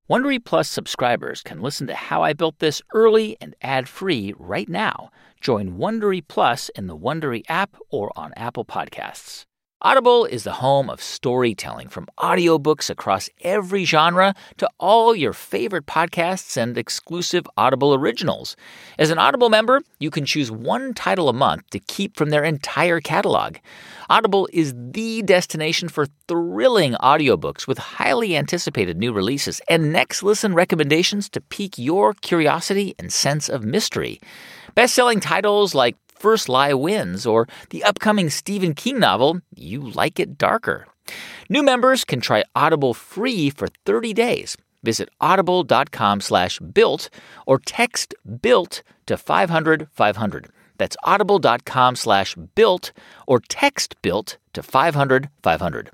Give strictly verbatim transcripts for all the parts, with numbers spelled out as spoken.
Wondery Plus subscribers can listen to How I Built This early and ad-free right now. Join Wondery Plus in the Wondery app or on Apple Podcasts. Audible is the home of storytelling, from audiobooks across every genre to all your favorite podcasts and exclusive Audible originals. As an Audible member, you can choose one title a month to keep from their entire catalog. Audible is the destination for thrilling audiobooks with highly anticipated new releases and next listen recommendations to pique your curiosity and sense of mystery. Best-selling titles like First Lie Wins or the upcoming Stephen King novel, You Like It Darker. New members can try Audible free for thirty days. Visit audible.com slash built or text BUILT to five hundred five hundred. That's audible.com slash built or text BUILT to five hundred five hundred.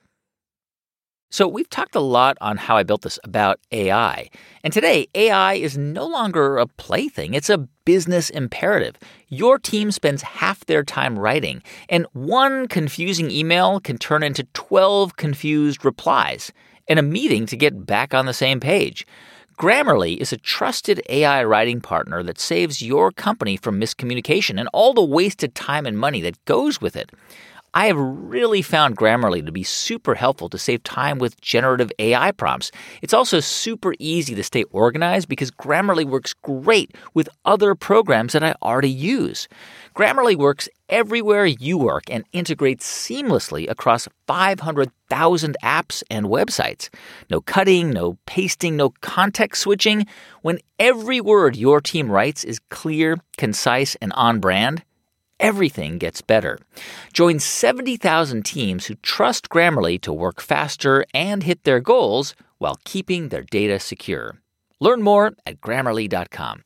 So we've talked a lot on How I Built This about A I. And today, A I is no longer a plaything. It's a business imperative. Your team spends half their time writing, and one confusing email can turn into twelve confused replies and a meeting to get back on the same page. Grammarly is a trusted A I writing partner that saves your company from miscommunication and all the wasted time and money that goes with it. I have really found Grammarly to be super helpful to save time with generative A I prompts. It's also super easy to stay organized because Grammarly works great with other programs that I already use. Grammarly works everywhere you work and integrates seamlessly across five hundred thousand apps and websites. No cutting, no pasting, no context switching. When every word your team writes is clear, concise, and on brand, everything gets better. Join seventy thousand teams who trust Grammarly to work faster and hit their goals while keeping their data secure. Learn more at Grammarly dot com.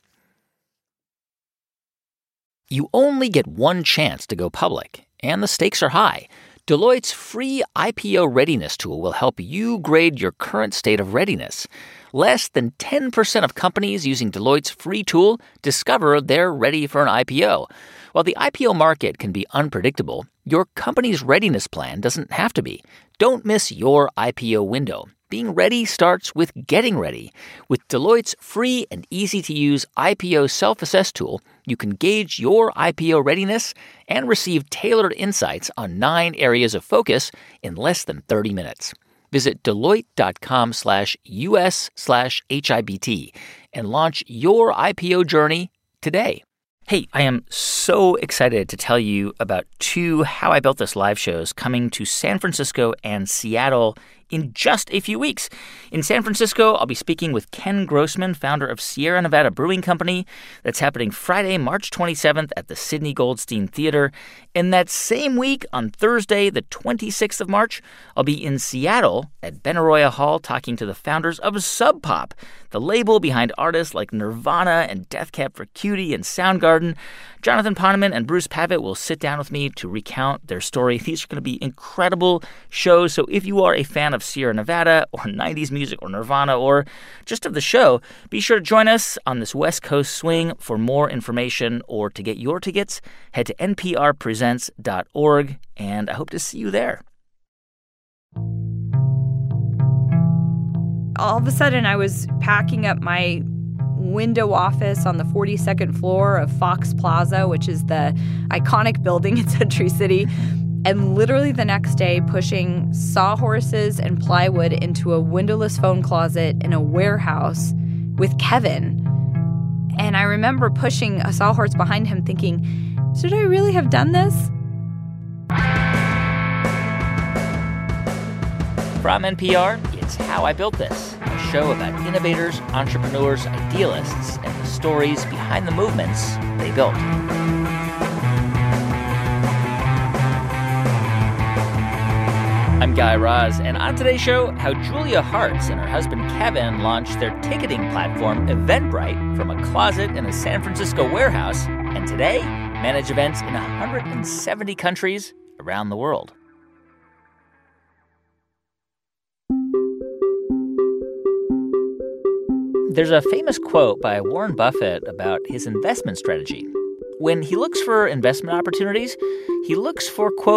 You only get one chance to go public, and the stakes are high. Deloitte's free I P O readiness tool will help you grade your current state of readiness. Less than ten percent of companies using Deloitte's free tool discover they're ready for an I P O. While the I P O market can be unpredictable, your company's readiness plan doesn't have to be. Don't miss your I P O window. Being ready starts with getting ready. With Deloitte's free and easy-to-use I P O self-assess tool, you can gauge your I P O readiness and receive tailored insights on nine areas of focus in less than thirty minutes. Visit Deloitte.com slash US slash HIBT and launch your I P O journey today. Hey, I am so excited to tell you about two How I Built This live shows coming to San Francisco and Seattle in just a few weeks. In San Francisco, I'll be speaking with Ken Grossman, founder of Sierra Nevada Brewing Company. That's happening Friday, March twenty-seventh at the Sidney Goldstein Theater. And that same week, on Thursday, the twenty-sixth of March, I'll be in Seattle at Benaroya Hall talking to the founders of Sub Pop, the label behind artists like Nirvana and Death Cab for Cutie and Soundgarden. Jonathan Poneman and Bruce Pavitt will sit down with me to recount their story. These are going to be incredible shows. So if you are a fan of Sierra Nevada or nineties music or Nirvana or just of the show, be sure to join us on this West Coast swing. For more information or to get your tickets, head to N P R presents dot org, and I hope to see you there. All of a sudden, I was packing up my window office on the forty-second floor of Fox Plaza, which is the iconic building in Century City, and literally the next day pushing sawhorses and plywood into a windowless phone closet in a warehouse with Kevin. And I remember pushing a sawhorse behind him thinking, should I really have done this? From N P R, it's How I Built This, a show about innovators, entrepreneurs, idealists, and the stories behind the movements they built. I'm Guy Raz, and on today's show, how Julia Hartz and her husband Kevin launched their ticketing platform Eventbrite from a closet in a San Francisco warehouse, and today manage events in one hundred seventy countries around the world. There's a famous quote by Warren Buffett about his investment strategy. When he looks for investment opportunities, he looks for, quote,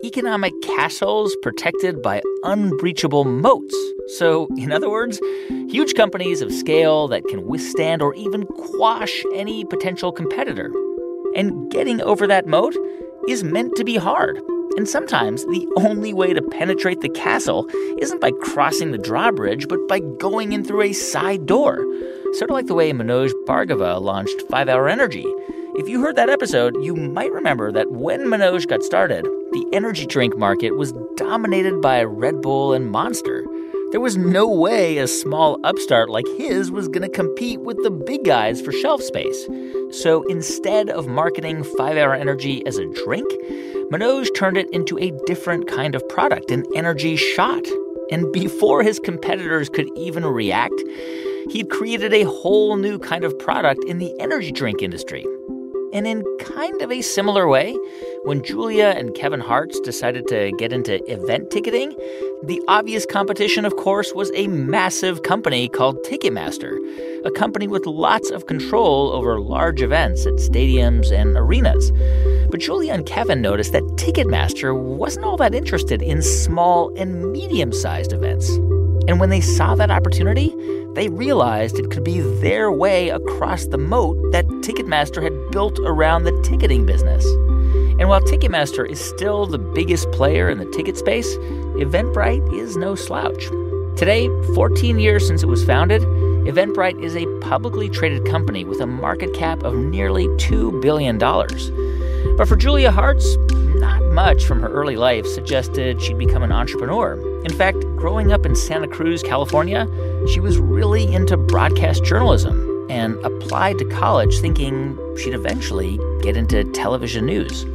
economic castles protected by unbreachable moats. So, in other words, huge companies of scale that can withstand or even quash any potential competitor. And getting over that moat is meant to be hard. And sometimes the only way to penetrate the castle isn't by crossing the drawbridge, but by going in through a side door. Sort of like the way Manoj Bhargava launched five hour Energy. If you heard that episode, you might remember that when Manoj got started, the energy drink market was dominated by Red Bull and Monster. There was no way a small upstart like his was going to compete with the big guys for shelf space. So instead of marketing five hour Energy as a drink, Manoj turned it into a different kind of product, an energy shot. And before his competitors could even react, he'd created a whole new kind of product in the energy drink industry. And in kind of a similar way, when Julia and Kevin Hartz decided to get into event ticketing, the obvious competition, of course, was a massive company called Ticketmaster, a company with lots of control over large events at stadiums and arenas. But Julia and Kevin noticed that Ticketmaster wasn't all that interested in small and medium-sized events. And when they saw that opportunity, they realized it could be their way across the moat that Ticketmaster had built around the ticketing business. And while Ticketmaster is still the biggest player in the ticket space, Eventbrite is no slouch. Today, fourteen years since it was founded, Eventbrite is a publicly traded company with a market cap of nearly two billion dollars. But for Julia Hartz, not much from her early life suggested she'd become an entrepreneur. In fact, growing up in Santa Cruz, California, she was really into broadcast journalism and applied to college thinking she'd eventually get into television news.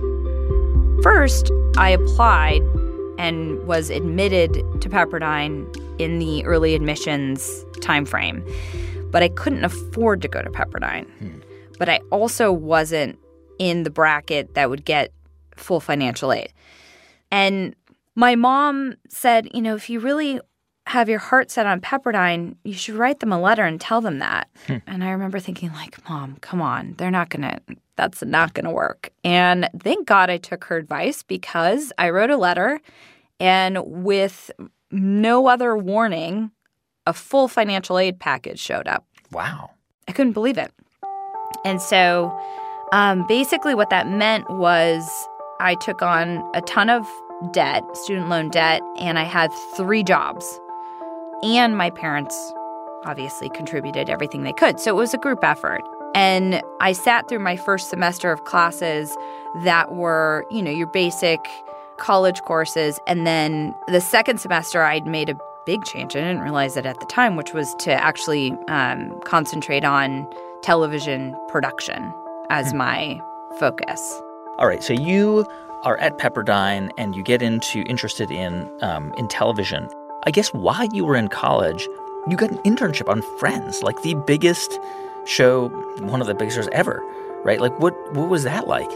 First, I applied and was admitted to Pepperdine in the early admissions timeframe. But I couldn't afford to go to Pepperdine. Hmm. But I also wasn't in the bracket that would get full financial aid. And my mom said, you know, if you really have your heart set on Pepperdine, you should write them a letter and tell them that. Hmm. And I remember thinking, like, Mom, come on, they're not going to, that's not going to work. And thank God I took her advice, because I wrote a letter, and with no other warning, a full financial aid package showed up. Wow. I couldn't believe it. And so um, basically what that meant was I took on a ton of debt, student loan debt, and I had three jobs. And my parents obviously contributed everything they could. So it was a group effort. And I sat through my first semester of classes that were, you know, your basic college courses. And then the second semester, I'd made a big change. I didn't realize it at the time, which was to actually um, concentrate on television production as my focus. All right. So you are at Pepperdine and you get into interested in um, in television. I guess while you were in college, you got an internship on Friends, like the biggest show, one of the biggest shows ever, right? Like, what what was that like?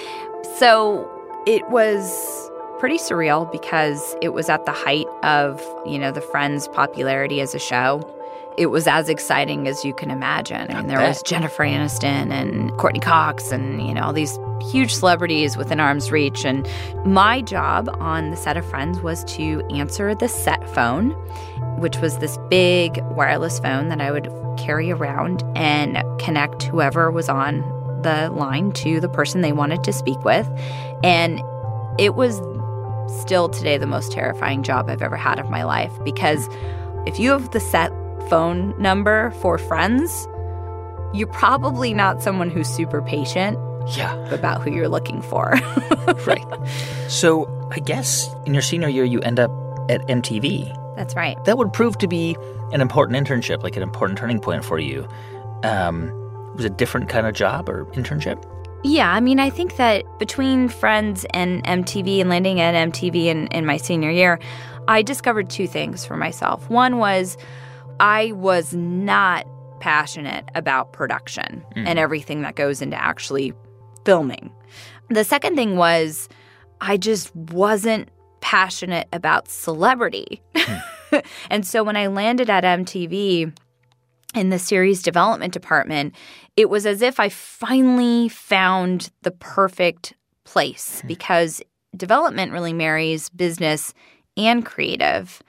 So it was pretty surreal because it was at the height of, you know, the Friends popularity as a show. It was as exciting as you can imagine. I mean, there was Jennifer Aniston and Courtney Cox and, you know, all these huge celebrities within arm's reach. And my job on the set of Friends was to answer the set phone, which was this big wireless phone that I would carry around and connect whoever was on the line to the person they wanted to speak with. And it was still today the most terrifying job I've ever had of my life, because if you have the set phone number for Friends, you're probably not someone who's super patient yeah. about who you're looking for. Right. So I guess in your senior year, you end up at M T V. That's right. That would prove to be an important internship, like an important turning point for you. Um, was it a different kind of job or internship? Yeah, I mean, I think that between Friends and M T V and landing at M T V in, in my senior year, I discovered two things for myself. One was I was not passionate about production mm. and everything that goes into actually filming. The second thing was I just wasn't passionate about celebrity. Mm. And so when I landed at M T V in the series development department, it was as if I finally found the perfect place, mm. because development really marries business and creative.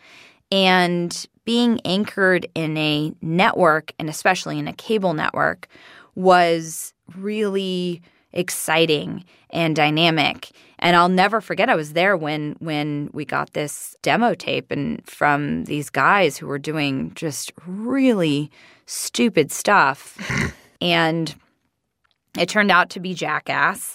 And being anchored in a network, and especially in a cable network, was really exciting and dynamic. And I'll never forget, I was there when when we got this demo tape and from these guys who were doing just really stupid stuff. And it turned out to be Jackass.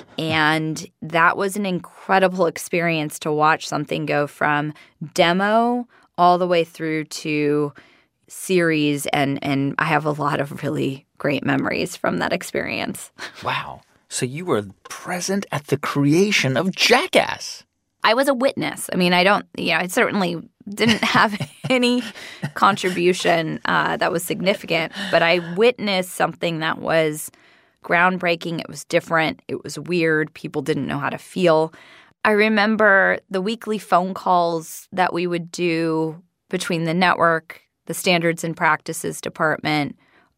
And that was an incredible experience to watch something go from demo all the way through to series. And, and I have a lot of really great memories from that experience. Wow. So you were present at the creation of Jackass. I was a witness. I mean, I don't, you know, I certainly didn't have any contribution uh, that was significant, but I witnessed something that was groundbreaking. It was different. It was weird. People didn't know how to feel. I remember the weekly phone calls that we would do between the network, the Standards and Practices Department,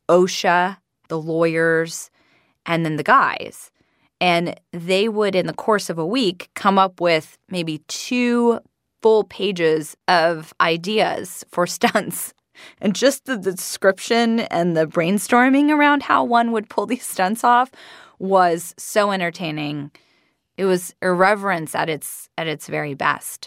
OSHA, the lawyers, and then the guys. And they would, in the course of a week, come up with maybe two full pages of ideas for stunts. And just the description and the brainstorming around how one would pull these stunts off was so entertaining. It was irreverence at its at its very best.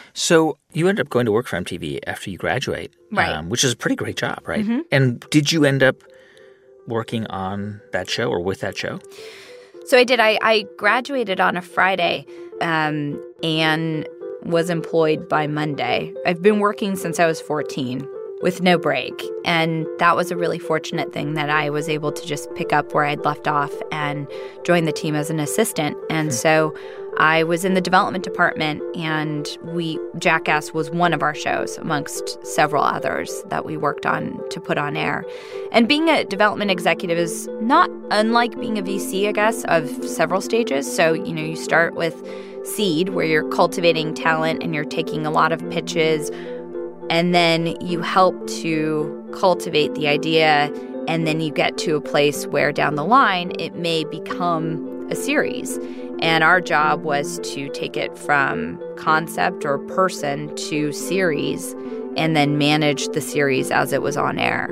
So you ended up going to work for M T V after you graduate, right? Um, which is a pretty great job, right? Mm-hmm. And did you end up working on that show or with that show? So I did. I, I graduated on a Friday um, and was employed by Monday. I've been working since I was fourteen with no break. And that was a really fortunate thing that I was able to just pick up where I'd left off and join the team as an assistant. And so I was in the development department, and we Jackass was one of our shows amongst several others that we worked on to put on air. And being a development executive is not unlike being a V C, I guess, of several stages. So, you know, you start with seed, where you're cultivating talent and you're taking a lot of pitches, and then you help to cultivate the idea, and then you get to a place where down the line it may become a series. And our job was to take it from concept or person to series and then manage the series as it was on air.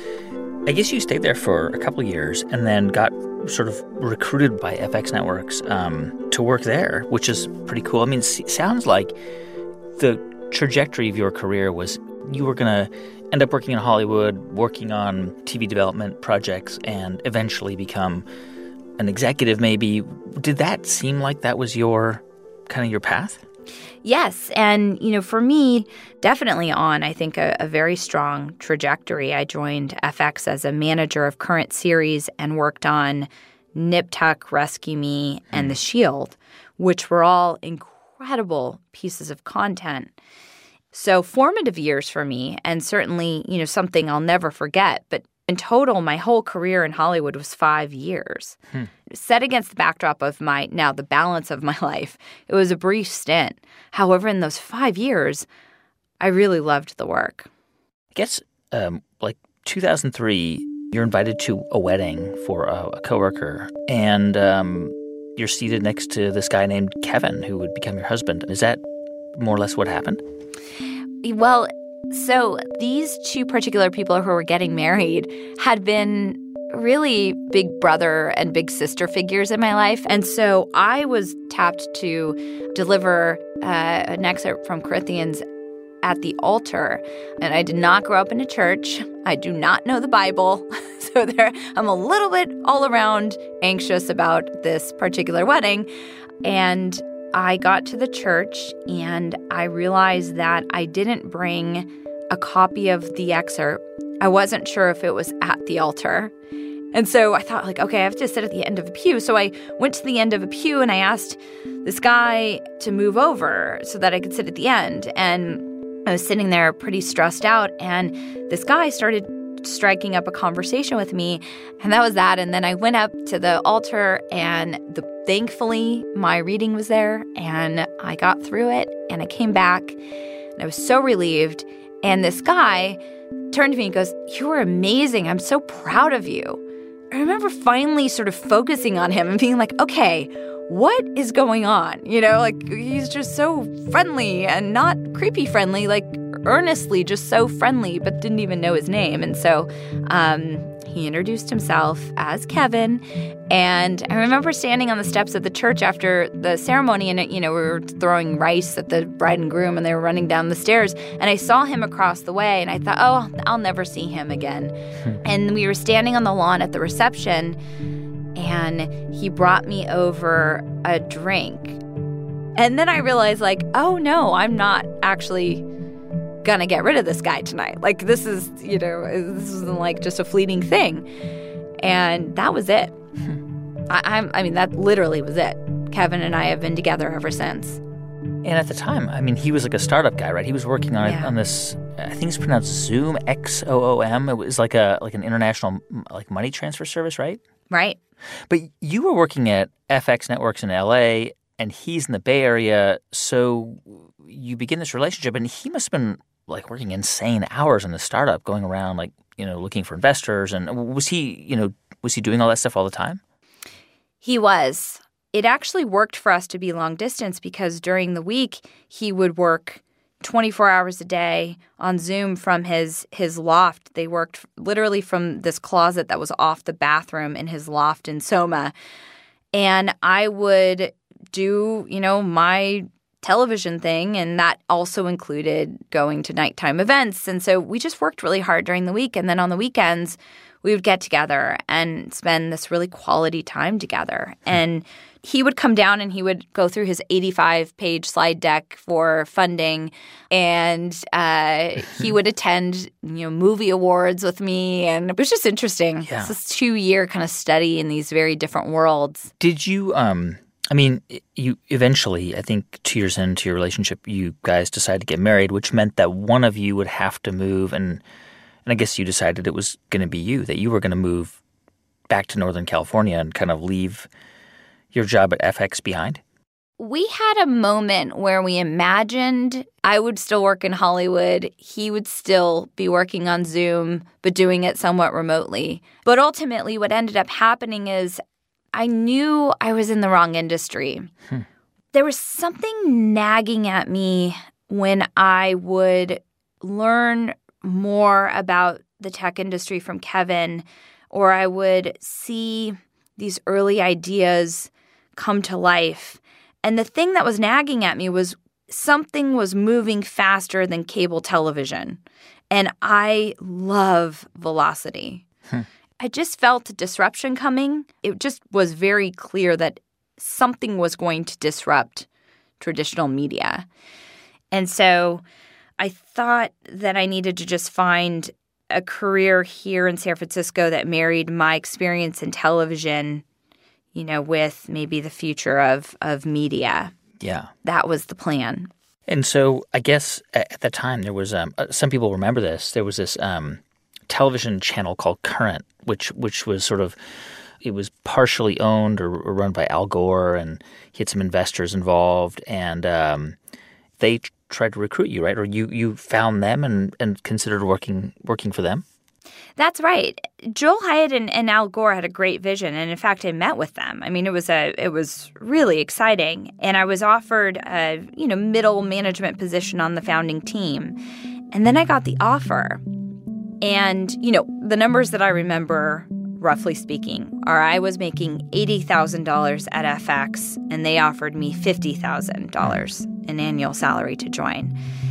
I guess you stayed there for a couple of years and then got sort of recruited by F X Networks um, to work there, which is pretty cool. I mean, it sounds like the trajectory of your career was you were going to end up working in Hollywood, working on T V development projects, and eventually become an executive maybe. Did that seem like that was your kind of your path? Yes. And, you know, for me, definitely on, I think, a, a very strong trajectory. I joined F X as a manager of current series and worked on Nip Tuck, Rescue Me, and The Shield, which were all incredible pieces of content. So formative years for me, and certainly, you know, something I'll never forget. But in total, my whole career in Hollywood was five years. Hmm. Set against the backdrop of my, now the balance of my life, it was a brief stint. However, in those five years, I really loved the work. I guess, um, like two thousand three, you're invited to a wedding for a, a coworker, and um, you're seated next to this guy named Kevin, who would become your husband. Is that more or less what happened? Well, so these two particular people who were getting married had been really big brother and big sister figures in my life. And so I was tapped to deliver uh, an excerpt from Corinthians at the altar. And I did not grow up in a church. I do not know the Bible. So there, I'm a little bit all around anxious about this particular wedding. And I got to the church and I realized that I didn't bring a copy of the excerpt. I wasn't sure if it was at the altar. And so I thought, like, okay, I have to sit at the end of a pew. So I went to the end of a pew and I asked this guy to move over so that I could sit at the end. And I was sitting there pretty stressed out. And this guy started striking up a conversation with me. And that was that. And then I went up to the altar and the, thankfully my reading was there. And I got through it and I came back and I was so relieved. And this guy turned to me and goes, "You were amazing. I'm so proud of you." I remember finally sort of focusing on him and being like, okay, what is going on? You know, like, he's just so friendly and not creepy friendly, like earnestly just so friendly, but didn't even know his name. And so um, he introduced himself as Kevin. And I remember standing on the steps of the church after the ceremony, and, you know, we were throwing rice at the bride and groom, and they were running down the stairs. And I saw him across the way, and I thought, oh, I'll never see him again. And we were standing on the lawn at the reception, and he brought me over a drink. And then I realized, like, oh, no, I'm not actually gonna get rid of this guy tonight. Like, this is, you know, this isn't like just a fleeting thing. And that was it. I, I'm, I mean, that literally was it. Kevin and I have been together ever since. And at the time, I mean, he was like a startup guy, right? He was working on Yeah. on this, I think it's pronounced Zoom, X O O M. It was like a like an international like money transfer service, right? Right. But you were working at F X Networks in L A, and he's in the Bay Area. So you begin this relationship, and he must have been like working insane hours in the startup, going around like, you know, looking for investors. And was he, you know, was he doing all that stuff all the time? He was. It actually worked for us to be long distance because during the week he would work twenty-four hours a day on Zoom from his his loft. They worked literally from this closet that was off the bathroom in his loft in Soma. And I would do, you know, my television thing, and that also included going to nighttime events. And so we just worked really hard during the week. And then on the weekends, we would get together and spend this really quality time together. And he would come down and he would go through his eighty-five page slide deck for funding, and uh, he would attend, you know, movie awards with me, and it was just interesting. Yeah. It's this two-year kind of study in these very different worlds. Did you, um, I mean, you eventually, I think two years into your relationship, you guys decided to get married, which meant that one of you would have to move, and and I guess you decided it was going to be you, that you were going to move back to Northern California and kind of leave your job at F X behind? We had a moment where we imagined I would still work in Hollywood. He would still be working on Zoom, but doing it somewhat remotely. But ultimately, what ended up happening is I knew I was in the wrong industry. Hmm. There was something nagging at me when I would learn more about the tech industry from Kevin, or I would see these early ideas come to life. And the thing that was nagging at me was something was moving faster than cable television. And I love velocity. Hmm. I just felt a disruption coming. It just was very clear that something was going to disrupt traditional media. And so I thought that I needed to just find a career here in San Francisco that married my experience in television, you know, with maybe the future of, of media. Yeah. That was the plan. And so I guess at the time there was um, – some people remember this. There was this um, television channel called Current, which which was sort of – it was partially owned or, or run by Al Gore, and he had some investors involved. And um, they – tried to recruit you, right? Or you you found them and, and considered working working for them? That's right. Joel Hyatt and, and Al Gore had a great vision, and in fact, I met with them. I mean, it was a it was really exciting, and I was offered a you know middle management position on the founding team, and then I got the offer, and you know the numbers that I remember, roughly speaking, are I was making eighty thousand dollars at F X, and they offered me fifty thousand dollars an annual salary to join.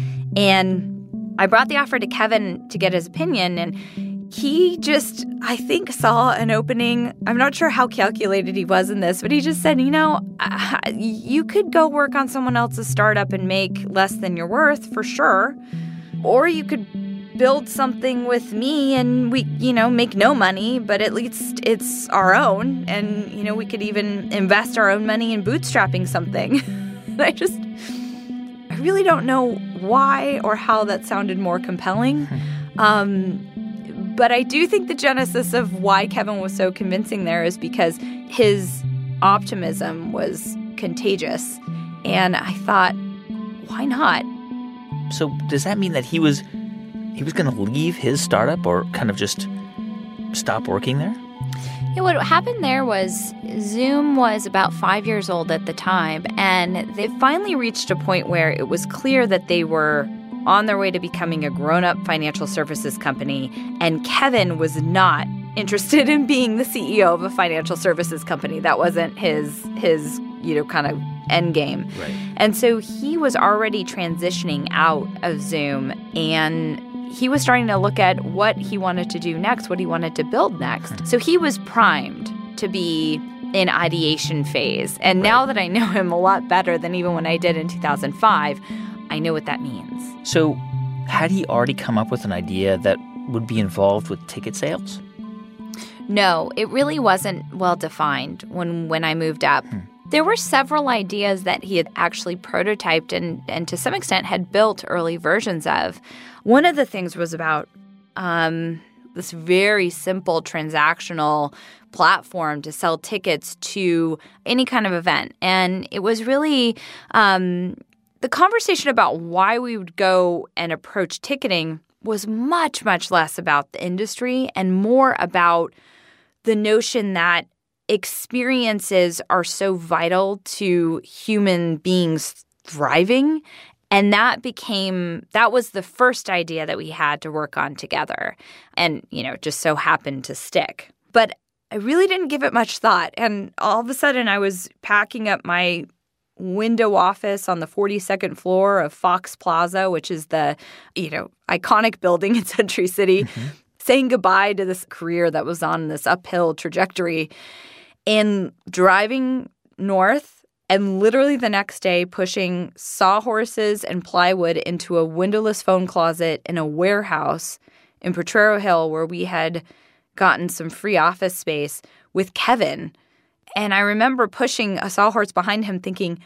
And I brought the offer to Kevin to get his opinion, and he just, I think, saw an opening. I'm not sure how calculated he was in this, but he just said, you know, uh, you could go work on someone else's startup and make less than you're worth, for sure. Or you could build something with me and we, you know, make no money, but at least it's our own. And, you know, we could even invest our own money in bootstrapping something. And I just, I really don't know why or how that sounded more compelling. Um, but I do think the genesis of why Kevin was so convincing there is because his optimism was contagious. And I thought, why not? So does that mean that he was he was going to leave his startup or kind of just stop working there? Yeah, what happened there was Zoom was about five years old at the time, and they finally reached a point where it was clear that they were on their way to becoming a grown-up financial services company, and Kevin was not interested in being the C E O of a financial services company. That wasn't his, his you know, kind of end game. Right. And so he was already transitioning out of Zoom, and he was starting to look at what he wanted to do next, what he wanted to build next. So he was primed to be in ideation phase. And now that I know him a lot better than even when I did in two thousand five, I know what that means. So had he already come up with an idea that would be involved with ticket sales? No, it really wasn't well defined when, when I moved up. Hmm. There were several ideas that he had actually prototyped and, and to some extent had built early versions of. One of the things was about um, this very simple transactional platform to sell tickets to any kind of event. And it was really um, the conversation about why we would go and approach ticketing was much, much less about the industry and more about the notion that experiences are so vital to human beings thriving. And that became, that was the first idea that we had to work on together. And, you know, it just so happened to stick. But I really didn't give it much thought. And all of a sudden I was packing up my window office on the forty-second floor of Fox Plaza, which is the, you know, iconic building in Century City, mm-hmm. saying goodbye to this career that was on this uphill trajectory. And driving north and literally the next day pushing sawhorses and plywood into a windowless phone closet in a warehouse in Potrero Hill where we had gotten some free office space with Kevin. And I remember pushing a sawhorse behind him thinking,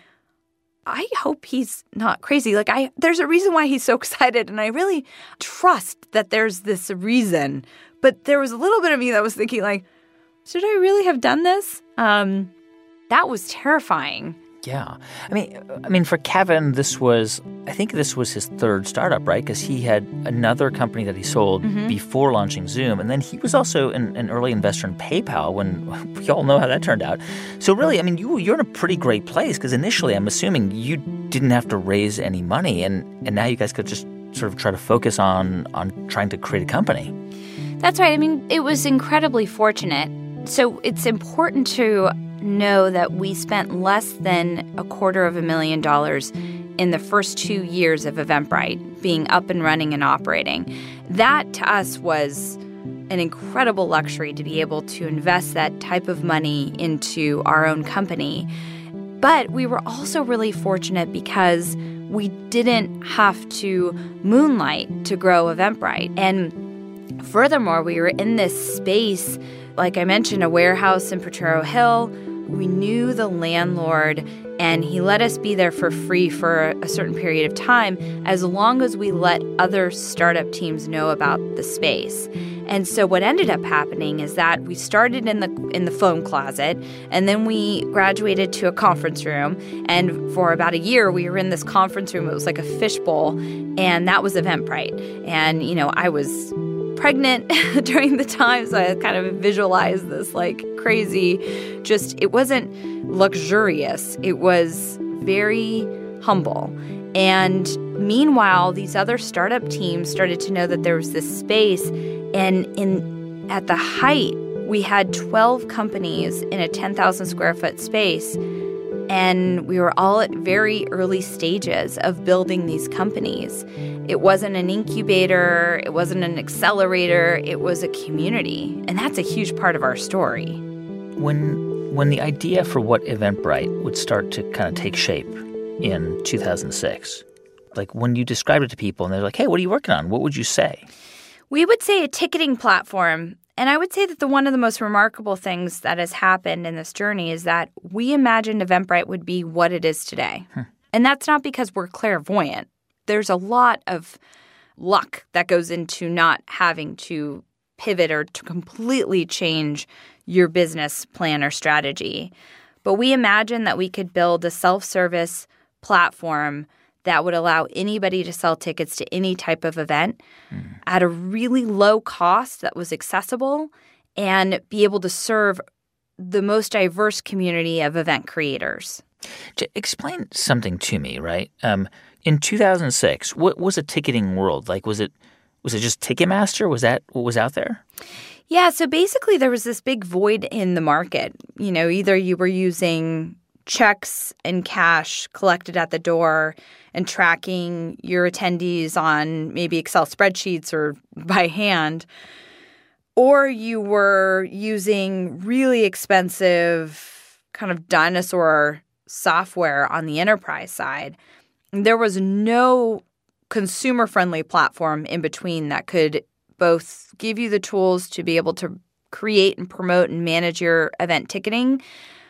I hope he's not crazy. Like, I, there's a reason why he's so excited, and I really trust that there's this reason. But there was a little bit of me that was thinking, like, should I really have done this? Um, that was terrifying. Yeah. I mean, I mean, for Kevin, this was, I think this was his third startup, right? Because he had another company that he sold mm-hmm. before launching Zoom. And then he was also an, an early investor in PayPal when we all know how that turned out. So really, I mean, you, you're in a pretty great place because initially I'm assuming you didn't have to raise any money. And, and now you guys could just sort of try to focus on, on trying to create a company. That's right. I mean, it was incredibly fortunate. So it's important to know that we spent less than a quarter of a million dollars in the first two years of Eventbrite being up and running and operating. That to us was an incredible luxury to be able to invest that type of money into our own company. But we were also really fortunate because we didn't have to moonlight to grow Eventbrite. And furthermore, we were in this space, like I mentioned, a warehouse in Potrero Hill. We knew the landlord, and he let us be there for free for a certain period of time as long as we let other startup teams know about the space. And so what ended up happening is that we started in the in the phone closet, and then we graduated to a conference room. And for about a year, we were in this conference room. It was like a fishbowl, and that was Eventbrite. And, you know, I was pregnant during the time, so I kind of visualized this like crazy, just, it wasn't luxurious. It was very humble. And meanwhile, these other startup teams started to know that there was this space, and in at the height, we had twelve companies in a ten thousand square foot space, and we were all at very early stages of building these companies. It wasn't an incubator, it wasn't an accelerator, it was a community. And that's a huge part of our story. When when the idea for what Eventbrite would start to kind of take shape in two thousand six, like when you described it to people and they're like, hey, what are you working on? What would you say? We would say a ticketing platform. And I would say that the one of the most remarkable things that has happened in this journey is that we imagined Eventbrite would be what it is today. Hmm. And that's not because we're clairvoyant. There's a lot of luck that goes into not having to pivot or to completely change your business plan or strategy. But we imagined that we could build a self-service platform that would allow anybody to sell tickets to any type of event mm. at a really low cost that was accessible and be able to serve the most diverse community of event creators. Explain something to me, right? Um, in two thousand six, what was a ticketing world? Like, was it was it just Ticketmaster? Was that what was out there? Yeah, so basically there was this big void in the market. You know, either you were using checks and cash collected at the door and tracking your attendees on maybe Excel spreadsheets or by hand, or you were using really expensive kind of dinosaur software on the enterprise side. There was no consumer-friendly platform in between that could both give you the tools to be able to create and promote and manage your event ticketing,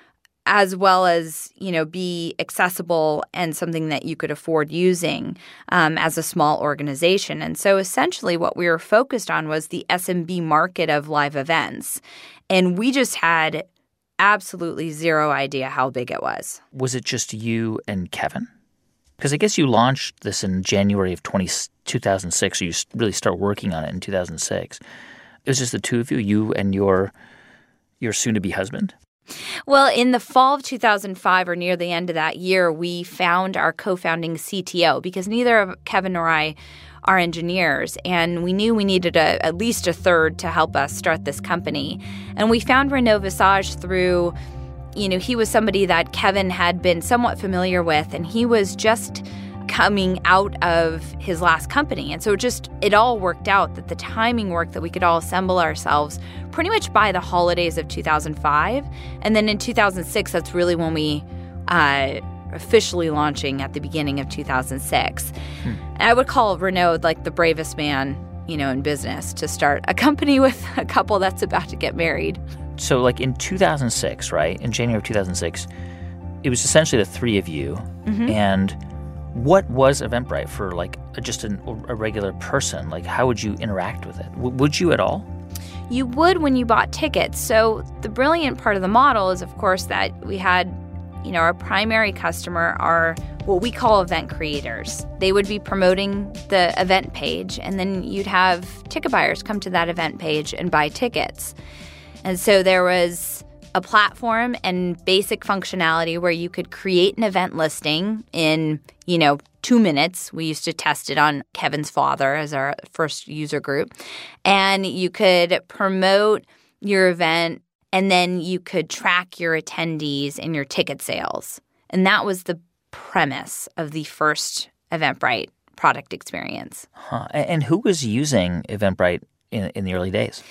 as well as, you know, be accessible and something that you could afford using um, as a small organization. And so essentially what we were focused on was the S M B market of live events. And we just had absolutely zero idea how big it was. Was it just you and Kevin? Because I guess you launched this in January of two thousand six, or you really start working on it in two thousand six. It was just the two of you, you and your your soon-to-be husband? Well, in the fall of two thousand five, or near the end of that year, we found our co-founding C T O, because neither of Kevin nor I are engineers, and we knew we needed a, at least a third to help us start this company. And we found Renaud Visage through, you know, he was somebody that Kevin had been somewhat familiar with, and he was just coming out of his last company. And so it just, it all worked out that the timing worked, that we could all assemble ourselves pretty much by the holidays of two thousand five. And then in two thousand six, that's really when we uh, officially launching at the beginning of two thousand six. Hmm. And I would call Renaud like the bravest man, you know, in business to start a company with a couple that's about to get married. So like in two thousand six, right, in January of two thousand six, it was essentially the three of you. Mm-hmm. And what was Eventbrite for like a, just an, a regular person? Like how would you interact with it? W- would you at all? You would when you bought tickets. So the brilliant part of the model is, of course, that we had, you know, our primary customer are what we call event creators. They would be promoting the event page, and then you'd have ticket buyers come to that event page and buy tickets. And so there was a platform and basic functionality where you could create an event listing in, you know, two minutes. We used to test it on Kevin's father as our first user group. And you could promote your event, and then you could track your attendees and your ticket sales. And that was the premise of the first Eventbrite product experience. Huh. And who was using Eventbrite in, in the early days?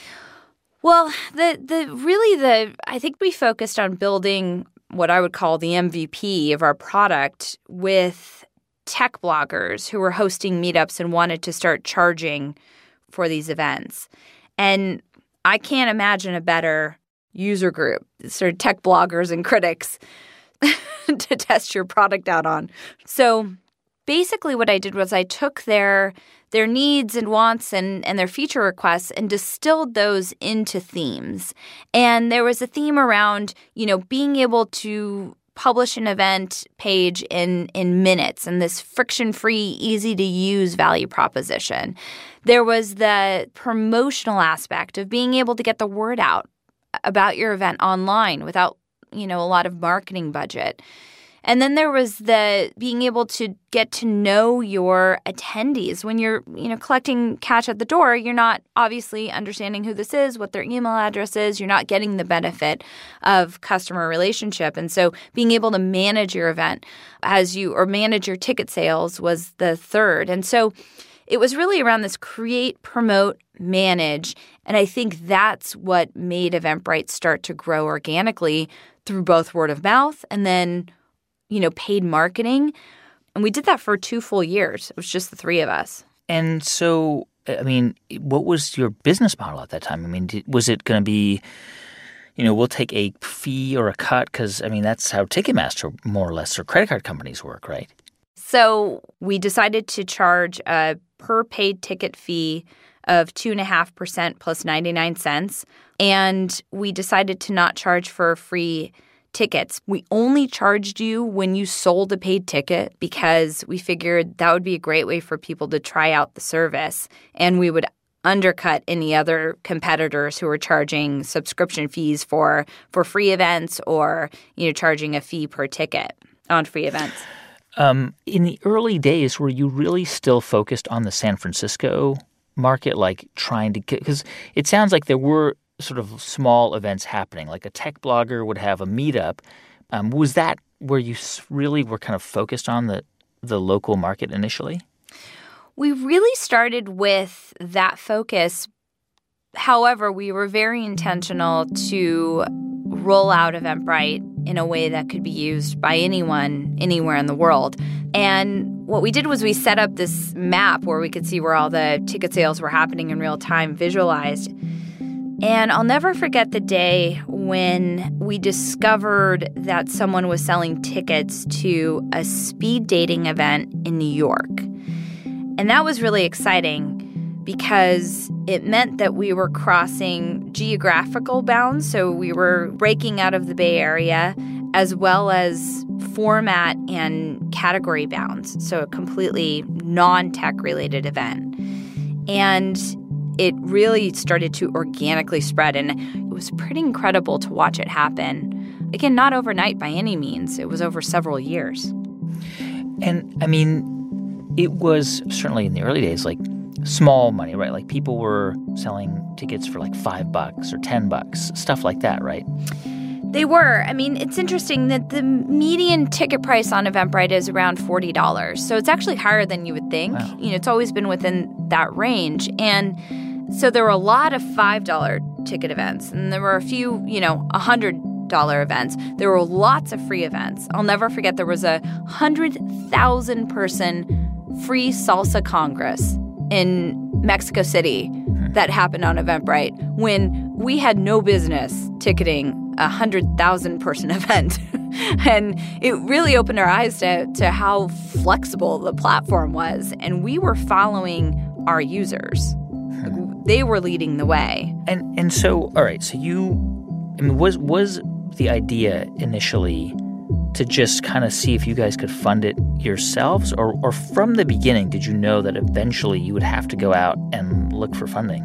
Well, the the really the I think we focused on building what I would call the M V P of our product with tech bloggers who were hosting meetups and wanted to start charging for these events. And I can't imagine a better user group, sort of tech bloggers and critics to test your product out on. So basically what I did was I took their their needs and wants and, and their feature requests and distilled those into themes. And there was a theme around, you know, being able to publish an event page in, in minutes and this friction-free, easy-to-use value proposition. There was the promotional aspect of being able to get the word out about your event online without, you know, a lot of marketing budget. And then there was the being able to get to know your attendees. When you're, you know, collecting cash at the door, you're not obviously understanding who this is, what their email address is. You're not getting the benefit of customer relationship. And so being able to manage your event as you or manage your ticket sales was the third. And so it was really around this create, promote, manage. And I think that's what made Eventbrite start to grow organically through both word of mouth and then, you know, paid marketing. And we did that for two full years. It was just the three of us. And so, I mean, what was your business model at that time? I mean, did, was it going to be, you know, we'll take a fee or a cut? Because, I mean, that's how Ticketmaster, more or less, or credit card companies work, right? So we decided to charge a per paid ticket fee of two point five percent plus ninety-nine cents. And we decided to not charge for free tickets. We only charged you when you sold a paid ticket because we figured that would be a great way for people to try out the service. And we would undercut any other competitors who were charging subscription fees for for free events or, you know, charging a fee per ticket on free events. Um, in the early days, were you really still focused on the San Francisco market, like trying to get – because it sounds like there were sort of small events happening, like a tech blogger would have a meetup. Um, was that where you really were kind of focused on the, the local market initially? We really started with that focus. However, we were very intentional to roll out Eventbrite in a way that could be used by anyone, anywhere in the world. And what we did was we set up this map where we could see where all the ticket sales were happening in real time, visualized. And I'll never forget the day when we discovered that someone was selling tickets to a speed dating event in New York. And that was really exciting because it meant that we were crossing geographical bounds. So we were breaking out of the Bay Area as well as format and category bounds. So a completely non-tech related event. And it really started to organically spread. And it was pretty incredible to watch it happen. Again, not overnight by any means. It was over several years. And I mean, it was certainly in the early days like small money, right? Like people were selling tickets for like five bucks or ten bucks, stuff like that, right? They were. I mean, it's interesting that the median ticket price on Eventbrite is around forty dollars. So it's actually higher than you would think. Wow. You know, it's always been within that range. And so there were a lot of five dollar ticket events, and there were a few, you know, one hundred dollars events. There were lots of free events. I'll never forget there was a one hundred thousand person free salsa congress in Mexico City that happened on Eventbrite when we had no business ticketing a one hundred thousand person event. And it really opened our eyes to, to how flexible the platform was. And we were following our users. They were leading the way. And and so, all right, so you, I mean, was was the idea initially to just kind of see if you guys could fund it yourselves? Or, or from the beginning, did you know that eventually you would have to go out and look for funding?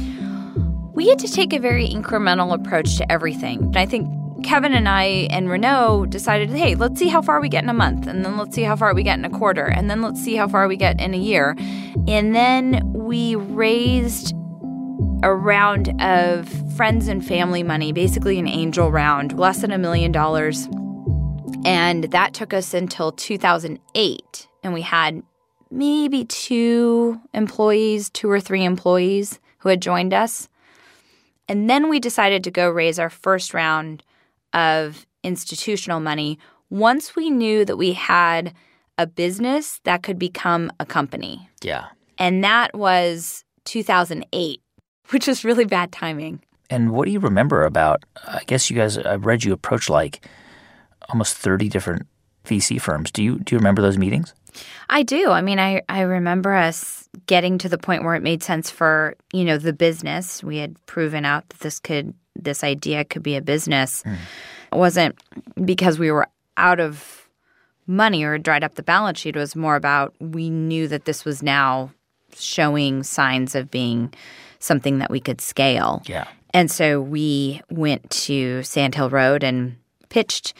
We had to take a very incremental approach to everything. And I think Kevin and I and Renaud decided, hey, let's see how far we get in a month. And then let's see how far we get in a quarter. And then let's see how far we get in a year. And then we raised a round of friends and family money, basically an angel round, less than a million dollars. And that took us until two thousand eight. And we had maybe two employees, two or three employees who had joined us. And then we decided to go raise our first round of institutional money once we knew that we had a business that could become a company. Yeah. And that was two thousand eight, which is really bad timing. And what do you remember about, I guess you guys, I read you approach like almost thirty different V C firms. Do you do you remember those meetings? I do. I mean, I, I remember us getting to the point where it made sense for, you know, the business. We had proven out that this could, this idea could be a business. Mm. It wasn't because we were out of money or dried up the balance sheet. It was more about we knew that this was now showing signs of being something that we could scale. Yeah. And so we went to Sand Hill Road and pitched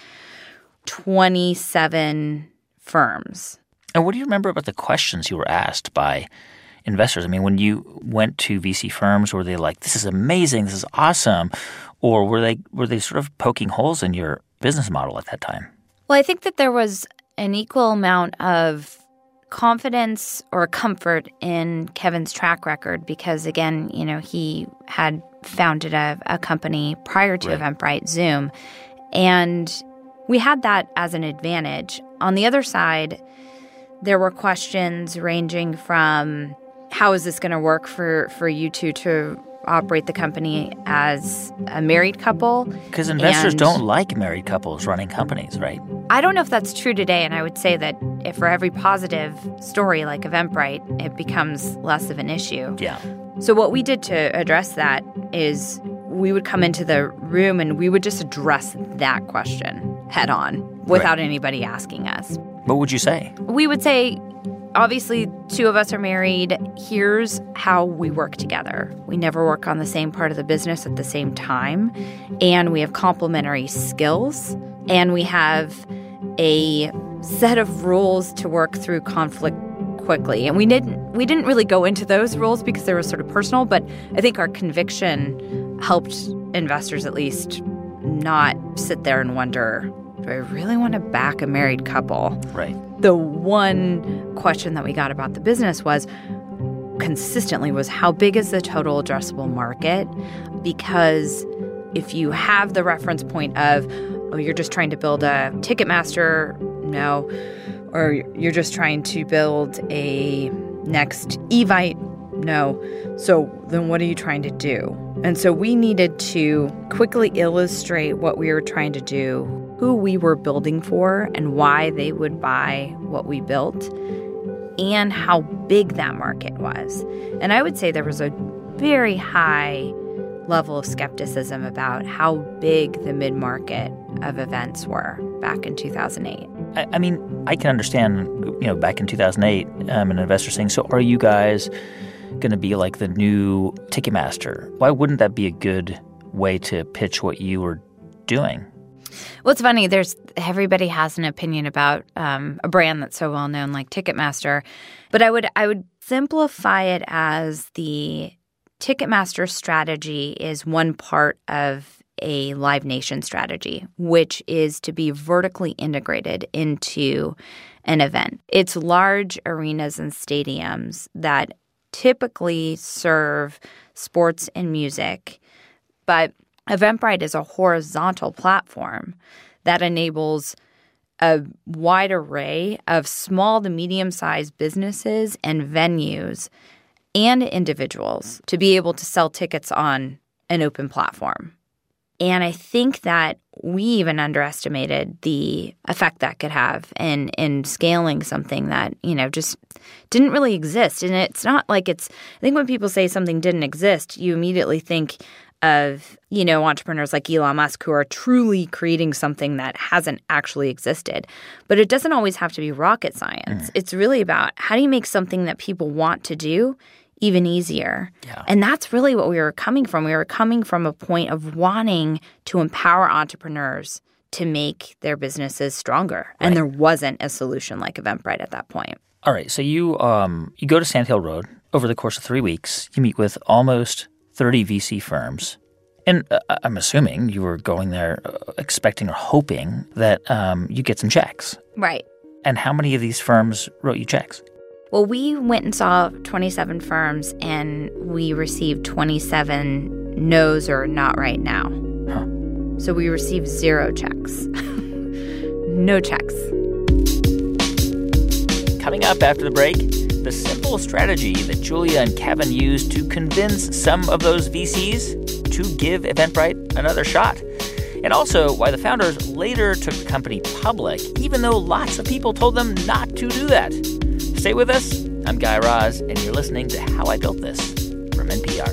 twenty-seven firms. And what do you remember about the questions you were asked by investors? I mean, when you went to V C firms, were they like, this is amazing, this is awesome? Or were they were they sort of poking holes in your business model at that time? Well, I think that there was an equal amount of confidence or comfort in Kevin's track record because, again, you know, he had founded a, a company prior to right. Eventbrite, Zoom. And we had that as an advantage. On the other side, there were questions ranging from how is this going to work for, for you two to operate the company as a married couple? Because investors and don't like married couples running companies, right? I don't know if that's true today, and I would say that if for every positive story like Eventbrite, it becomes less of an issue. Yeah. So what we did to address that is we would come into the room and we would just address that question head on without right. anybody asking us. What would you say? We would say, obviously, two of us are married. Here's how we work together. We never work on the same part of the business at the same time. And we have complementary skills. And we have a set of rules to work through conflict quickly. And we didn't we didn't really go into those rules because they were sort of personal, but I think our conviction helped investors at least not sit there and wonder, do I really want to back a married couple? Right. The one question that we got about the business was consistently was how big is the total addressable market? Because if you have the reference point of, oh, you're just trying to build a Ticketmaster, no, or you're just trying to build a next Evite, no. So then what are you trying to do? And so we needed to quickly illustrate what we were trying to do, who we were building for, and why they would buy what we built, and how big that market was. And I would say there was a very high level of skepticism about how big the mid-market of events were back in two thousand eight. I, I mean, I can understand, you know, back in two thousand eight, um, an investor saying, so are you guys going to be like the new Ticketmaster? Why wouldn't that be a good way to pitch what you were doing? Well, it's funny. There's everybody has an opinion about um, a brand that's so well known like Ticketmaster, but I would I would simplify it as the Ticketmaster strategy is one part of a Live Nation strategy, which is to be vertically integrated into an event. It's large arenas and stadiums that typically serve sports and music, but Eventbrite is a horizontal platform that enables a wide array of small to medium-sized businesses and venues and individuals to be able to sell tickets on an open platform. And I think that we even underestimated the effect that could have in, in scaling something that, you know, just didn't really exist. And it's not like it's – I think when people say something didn't exist, you immediately think of, you know, entrepreneurs like Elon Musk who are truly creating something that hasn't actually existed. But it doesn't always have to be rocket science. Mm. It's really about how do you make something that people want to do even easier. Yeah. And that's really what we were coming from. We were coming from a point of wanting to empower entrepreneurs to make their businesses stronger. Right. And there wasn't a solution like Eventbrite at that point. All right. So you um, you go to Sand Hill Road over the course of three weeks. You meet with almost thirty V C firms. And uh, I'm assuming you were going there uh, expecting or hoping that um, you get some checks. Right. And how many of these firms wrote you checks? Well, we went and saw twenty-seven firms, and we received twenty-seven no's or not right now. Huh. So we received zero checks. No checks. Coming up after the break, the simple strategy that Julia and Kevin used to convince some of those V Cs to give Eventbrite another shot. And also why the founders later took the company public, even though lots of people told them not to do that. Stay with us. I'm Guy Raz, and you're listening to How I Built This from N P R.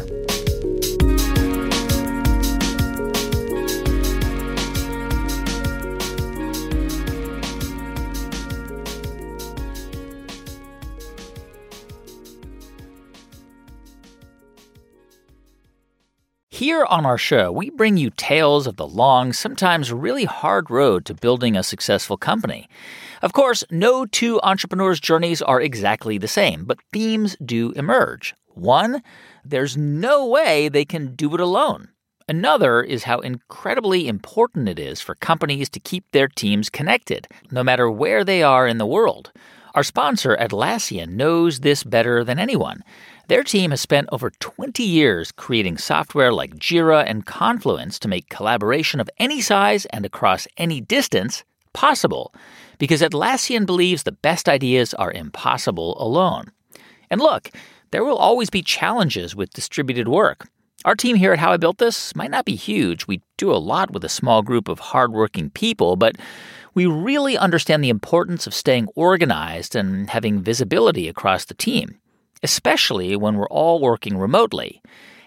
Here on our show, we bring you tales of the long, sometimes really hard road to building a successful company. Of course, no two entrepreneurs' journeys are exactly the same, but themes do emerge. One, there's no way they can do it alone. Another is how incredibly important it is for companies to keep their teams connected, no matter where they are in the world. Our sponsor, Atlassian, knows this better than anyone. Their team has spent over twenty years creating software like Jira and Confluence to make collaboration of any size and across any distance possible, because Atlassian believes the best ideas are impossible alone. And look, there will always be challenges with distributed work. Our team here at How I Built This might not be huge. We do a lot with a small group of hardworking people, but we really understand the importance of staying organized and having visibility across the team, especially when we're all working remotely.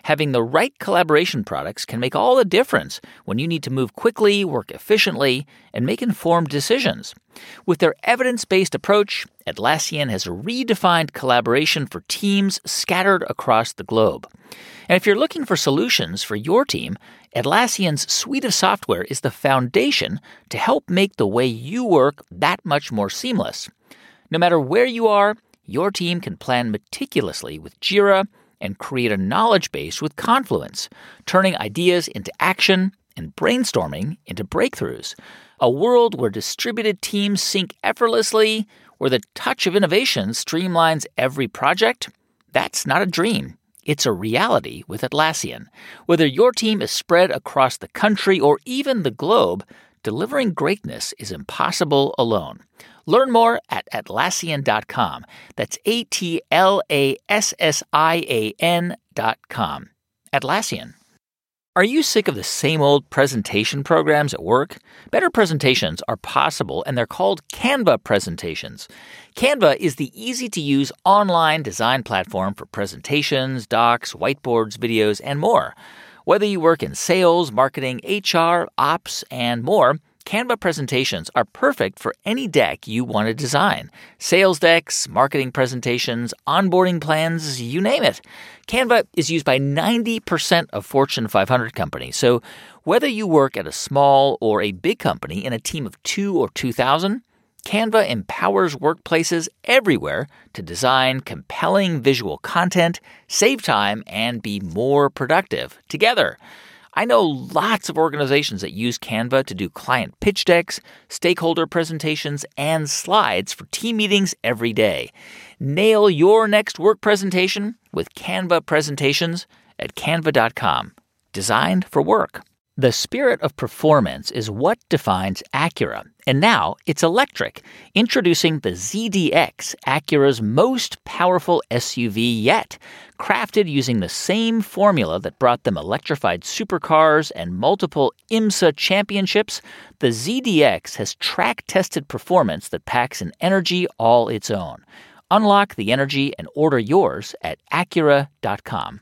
Having the right collaboration products can make all the difference when you need to move quickly, work efficiently, and make informed decisions. With their evidence-based approach, Atlassian has redefined collaboration for teams scattered across the globe. And if you're looking for solutions for your team, Atlassian's suite of software is the foundation to help make the way you work that much more seamless. No matter where you are, your team can plan meticulously with Jira and create a knowledge base with Confluence, turning ideas into action and brainstorming into breakthroughs. A world where distributed teams sync effortlessly, where the touch of innovation streamlines every project, that's not a dream. It's a reality with Atlassian. Whether your team is spread across the country or even the globe, delivering greatness is impossible alone. Learn more at Atlassian dot com. That's A T L A S S I A N dot com. Atlassian. Are you sick of the same old presentation programs at work? Better presentations are possible, and they're called Canva presentations. Canva is the easy-to-use online design platform for presentations, docs, whiteboards, videos, and more. Whether you work in sales, marketing, H R, ops, and more, Canva presentations are perfect for any deck you want to design. Sales decks, marketing presentations, onboarding plans, you name it. Canva is used by ninety percent of Fortune five hundred companies. So whether you work at a small or a big company in a team of two or two thousand, Canva empowers workplaces everywhere to design compelling visual content, save time, and be more productive together. I know lots of organizations that use Canva to do client pitch decks, stakeholder presentations, and slides for team meetings every day. Nail your next work presentation with Canva presentations at canva dot com. Designed for work. The spirit of performance is what defines Acura, and now it's electric. Introducing the Z D X, Acura's most powerful S U V yet. Crafted using the same formula that brought them electrified supercars and multiple IMSA championships, the Z D X has track-tested performance that packs an energy all its own. Unlock the energy and order yours at Acura dot com.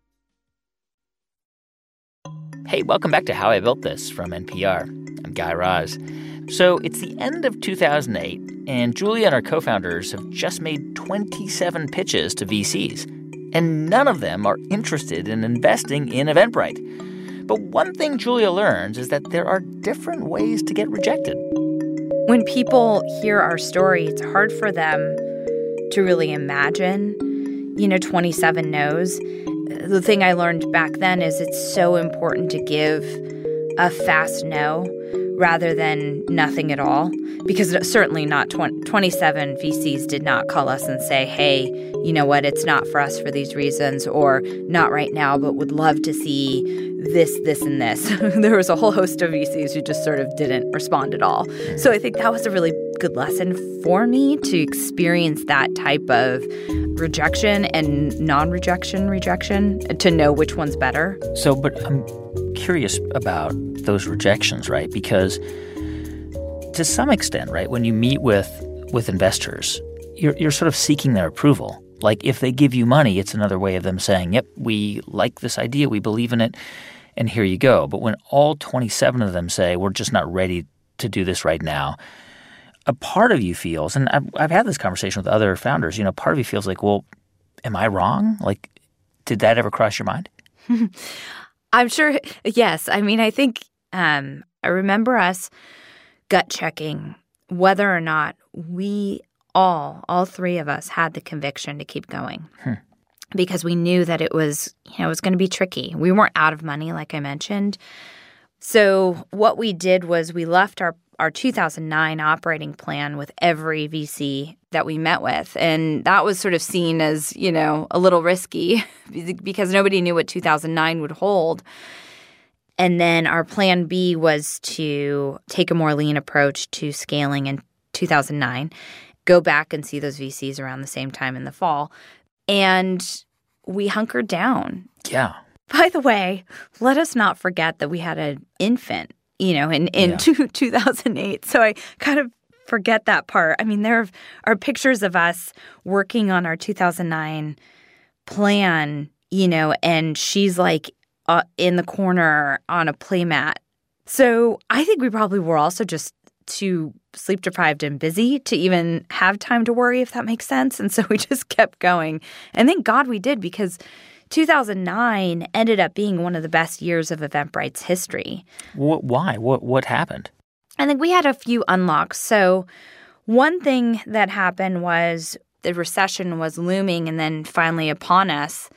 Hey, welcome back to How I Built This from N P R. I'm Guy Raz. So it's the end of two thousand eight, and Julia and our co-founders have just made twenty-seven pitches to V Cs, and none of them are interested in investing in Eventbrite. But one thing Julia learns is that there are different ways to get rejected. When people hear our story, it's hard for them to really imagine, you know, twenty-seven no's. The thing I learned back then is it's so important to give a fast no rather than nothing at all, because certainly not twenty, twenty-seven V Cs did not call us and say, hey, you know what, it's not for us for these reasons, or not right now, but would love to see this, this, and this. There was a whole host of V Cs who just sort of didn't respond at all. So I think that was a really good lesson for me to experience that type of rejection and non-rejection rejection, to know which one's better. So, but I'm curious about those rejections, right? Because to some extent, right, when you meet with with investors, you're you're sort of seeking their approval. Like if they give you money, it's another way of them saying, yep, we like this idea, we believe in it, and here you go. But when all twenty-seven of them say, we're just not ready to do this right now, a part of you feels, and I've, I've had this conversation with other founders, you know, part of you feels like, well, am I wrong? Like, did that ever cross your mind? I'm sure, yes. I mean, I think um, I remember us gut checking whether or not we all, all three of us had the conviction to keep going. Hmm. Because we knew that it was, you know, it was going to be tricky. We weren't out of money, like I mentioned. So what we did was we left our our two thousand nine operating plan with every V C that we met with. And that was sort of seen as, you know, a little risky because nobody knew what two thousand nine would hold. And then our plan B was to take a more lean approach to scaling in two thousand nine, go back and see those V Cs around the same time in the fall. And we hunkered down. Yeah. By the way, let us not forget that we had an infant, you know, in, in yeah. two, two thousand eight. So I kind of forget that part. I mean, there are pictures of us working on our two thousand nine plan you know, and she's like uh, in the corner on a playmat. So I think we probably were also just too sleep deprived and busy to even have time to worry, if that makes sense. And so we just kept going. And thank God we did, because two thousand nine ended up being one of the best years of Eventbrite's history. What, why? What what happened? I think we had a few unlocks. So one thing that happened was the recession was looming and then finally upon us.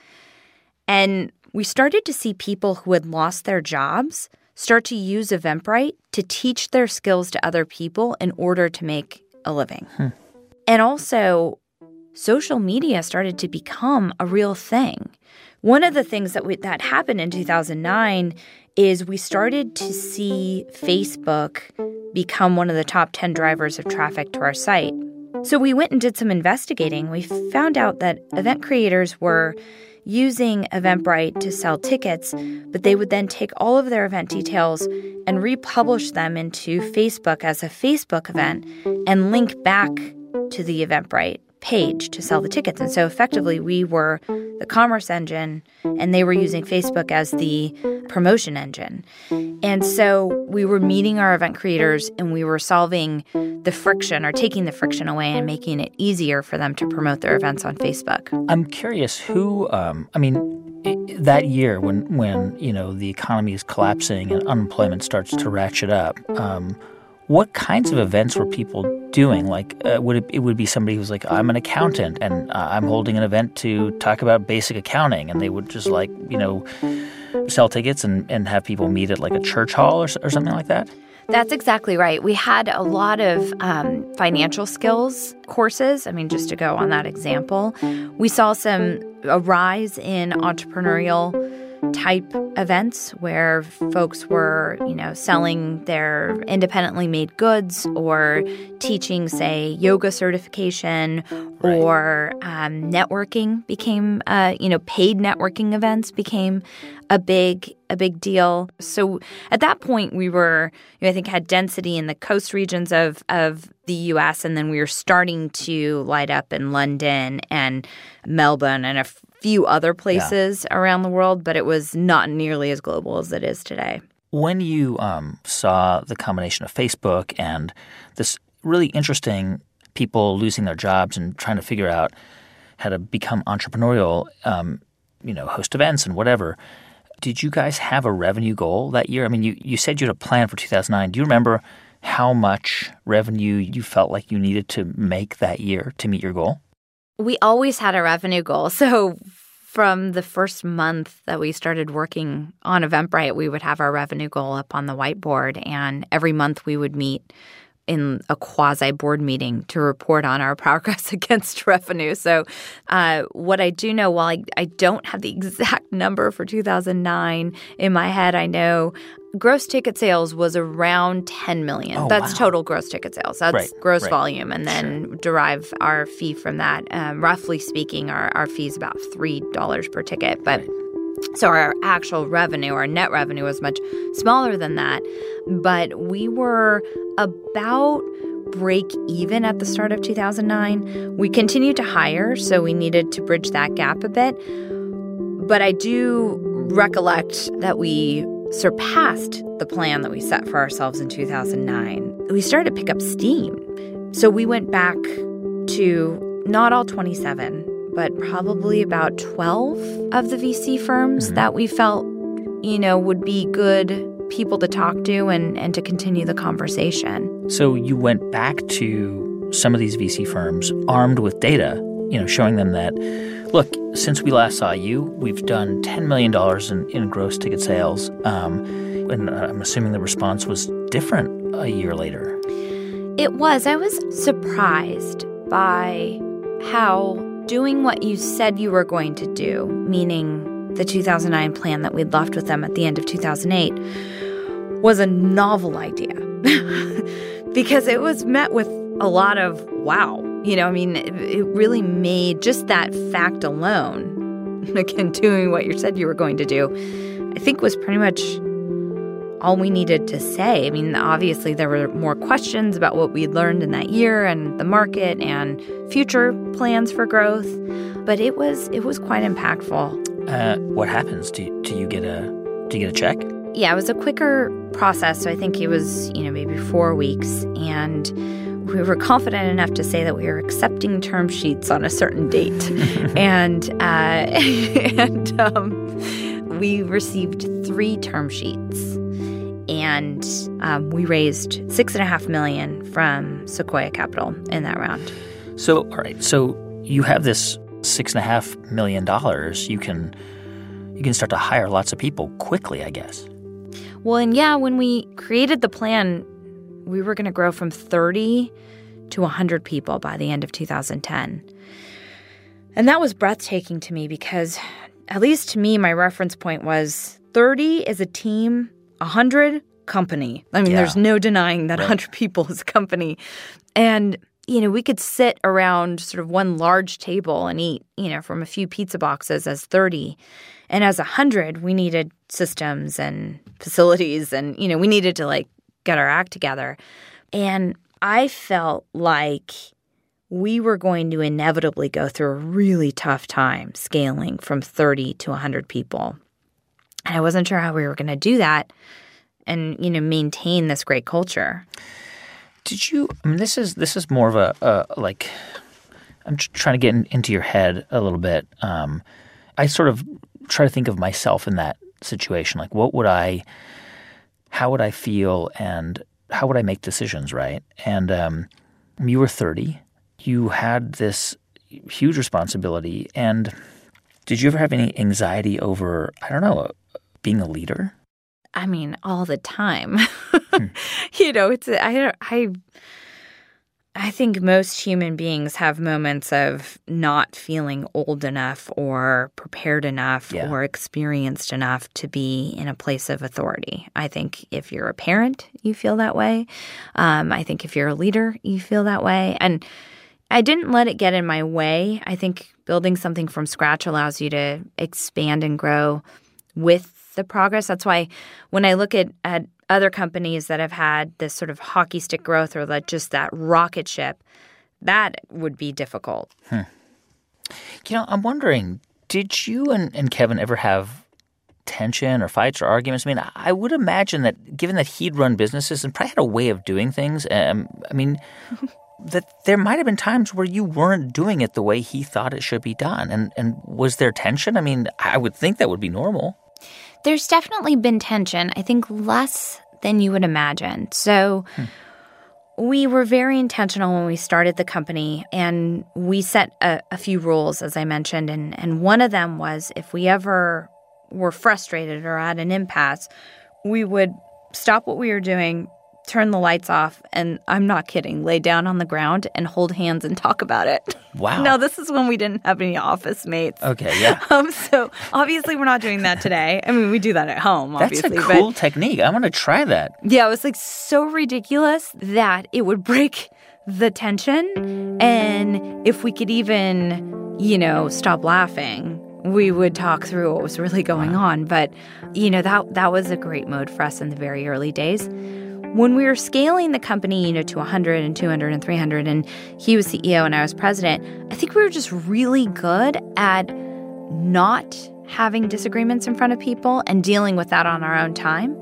And we started to see people who had lost their jobs start to use Eventbrite to teach their skills to other people in order to make a living. Hmm. And also, social media started to become a real thing. One of the things that we, that happened in two thousand nine is we started to see Facebook become one of the top ten drivers of traffic to our site. So we went and did some investigating. We found out that event creators were using Eventbrite to sell tickets, but they would then take all of their event details and republish them into Facebook as a Facebook event and link back to the Eventbrite page to sell the tickets. And so effectively, we were the commerce engine and they were using Facebook as the promotion engine. And so we were meeting our event creators and we were solving the friction or taking the friction away and making it easier for them to promote their events on Facebook. I'm curious who, um, I mean, it, that year when, when, you know, the economy is collapsing and unemployment starts to ratchet up, um, what kinds of events were people doing? Like, uh, would it, it would be somebody who's like, I'm an accountant and uh, I'm holding an event to talk about basic accounting, and they would just like, you know, sell tickets and, and have people meet at like a church hall or, or something like that? That's exactly right. We had a lot of um, financial skills courses. I mean, just to go on that example, we saw some a rise in entrepreneurial type events where folks were, you know, selling their independently made goods or teaching, say, yoga certification, right. or um, networking became, uh, you know, paid networking events became a big a big deal. So at that point, we were, you know, I think, had density in the coast regions of of the U S, and then we were starting to light up in London and Melbourne and a few other places yeah. around the world, but it was not nearly as global as it is today. When you um, saw the combination of Facebook and this really interesting people losing their jobs and trying to figure out how to become entrepreneurial, um, you know, host events and whatever, did you guys have a revenue goal that year? I mean, you, you said you had a plan for two thousand nine. Do you remember how much revenue you felt like you needed to make that year to meet your goal? We always had a revenue goal. So from the first month that we started working on Eventbrite, we would have our revenue goal up on the whiteboard. And every month we would meet in a quasi-board meeting to report on our progress against revenue. So uh, what I do know, while I, I don't have the exact number for two thousand nine in my head, I know gross ticket sales was around ten million dollars. Oh, That's wow. total gross ticket sales. That's right, gross right. volume, and then sure. derive our fee from that. Um, roughly speaking, our, our fee is about three dollars per ticket. But right. So our actual revenue, our net revenue, was much smaller than that. But we were about break even at the start of two thousand nine. We continued to hire, so we needed to bridge that gap a bit. But I do recollect that we surpassed the plan that we set for ourselves in two thousand nine. We started to pick up steam. So we went back to not all twenty-seven, but probably about twelve of the V C firms mm-hmm. that we felt, you know, would be good people to talk to and, and to continue the conversation. So you went back to some of these V C firms armed with data, you know, showing them that, look, since we last saw you, we've done ten million dollars in, in gross ticket sales. Um, and I'm assuming the response was different a year later. It was. I was surprised by how doing what you said you were going to do, meaning the two thousand nine plan that we'd left with them at the end of two thousand eight, was a novel idea. Because it was met with a lot of wow. You know, I mean, it, it really made just that fact alone, again, doing what you said you were going to do, I think was pretty much all we needed to say. I mean, obviously there were more questions about what we'd learned in that year and the market and future plans for growth, but it was it was quite impactful. Uh, what happens? Do you, do you get a do you get a check? Yeah, it was a quicker process. So I think it was, you know, maybe four weeks. And we were confident enough to say that we were accepting term sheets on a certain date. and uh, and um, we received three term sheets. And um, we raised six and a half million from Sequoia Capital in that round. So, all right. So you have this six and a half million dollars. You can you can start to hire lots of people quickly, I guess. Well, and yeah, when we created the plan, we were going to grow from thirty to one hundred people by the end of two thousand ten. And that was breathtaking to me because, at least to me, my reference point was thirty is a team, one hundred company. I mean, yeah. There's no denying that right. one hundred people is a company. And, you know, we could sit around sort of one large table and eat, you know, from a few pizza boxes as thirty. And as one hundred, we needed systems and facilities and, you know, we needed to, like, get our act together. And I felt like we were going to inevitably go through a really tough time scaling from thirty to one hundred people. And I wasn't sure how we were going to do that and, you know, maintain this great culture. Did you – I mean, this is this is more of a, a like – I'm trying to get in, into your head a little bit. Um, I sort of try to think of myself in that situation. Like, what would I – how would I feel and how would I make decisions, right? And um, you were thirty. You had this huge responsibility. And did you ever have any anxiety over, I don't know, being a leader? I mean, all the time. hmm. You know, it's I I I think most human beings have moments of not feeling old enough or prepared enough yeah. or experienced enough to be in a place of authority. I think if you're a parent, you feel that way. Um, I think if you're a leader, you feel that way. And I didn't let it get in my way. I think building something from scratch allows you to expand and grow with the progress. That's why when I look at, at other companies that have had this sort of hockey stick growth or like just that rocket ship, that would be difficult. Hmm. You know, I'm wondering, did you and, and Kevin ever have tension or fights or arguments? I mean, I would imagine that given that he'd run businesses and probably had a way of doing things, um, I mean, that there might have been times where you weren't doing it the way he thought it should be done. And, and was there tension? I mean, I would think that would be normal. There's definitely been tension, I think less than you would imagine. So hmm. we were very intentional when we started the company, and we set a, a few rules, as I mentioned. And, and one of them was if we ever were frustrated or at an impasse, we would stop what we were doing, turn the lights off, and I'm not kidding, lay down on the ground and hold hands and talk about it. Wow. No, this is when we didn't have any office mates. Okay, yeah. Um, so obviously we're not doing that today. I mean, we do that at home, obviously. That's a cool but, technique. I want to try that. Yeah, it was like so ridiculous that it would break the tension. And if we could even, you know, stop laughing, we would talk through what was really going wow. on. But, you know, that that was a great mode for us in the very early days. When we were scaling the company, you know, to one hundred and two hundred and three hundred, and he was C E O and I was president, I think we were just really good at not having disagreements in front of people and dealing with that on our own time.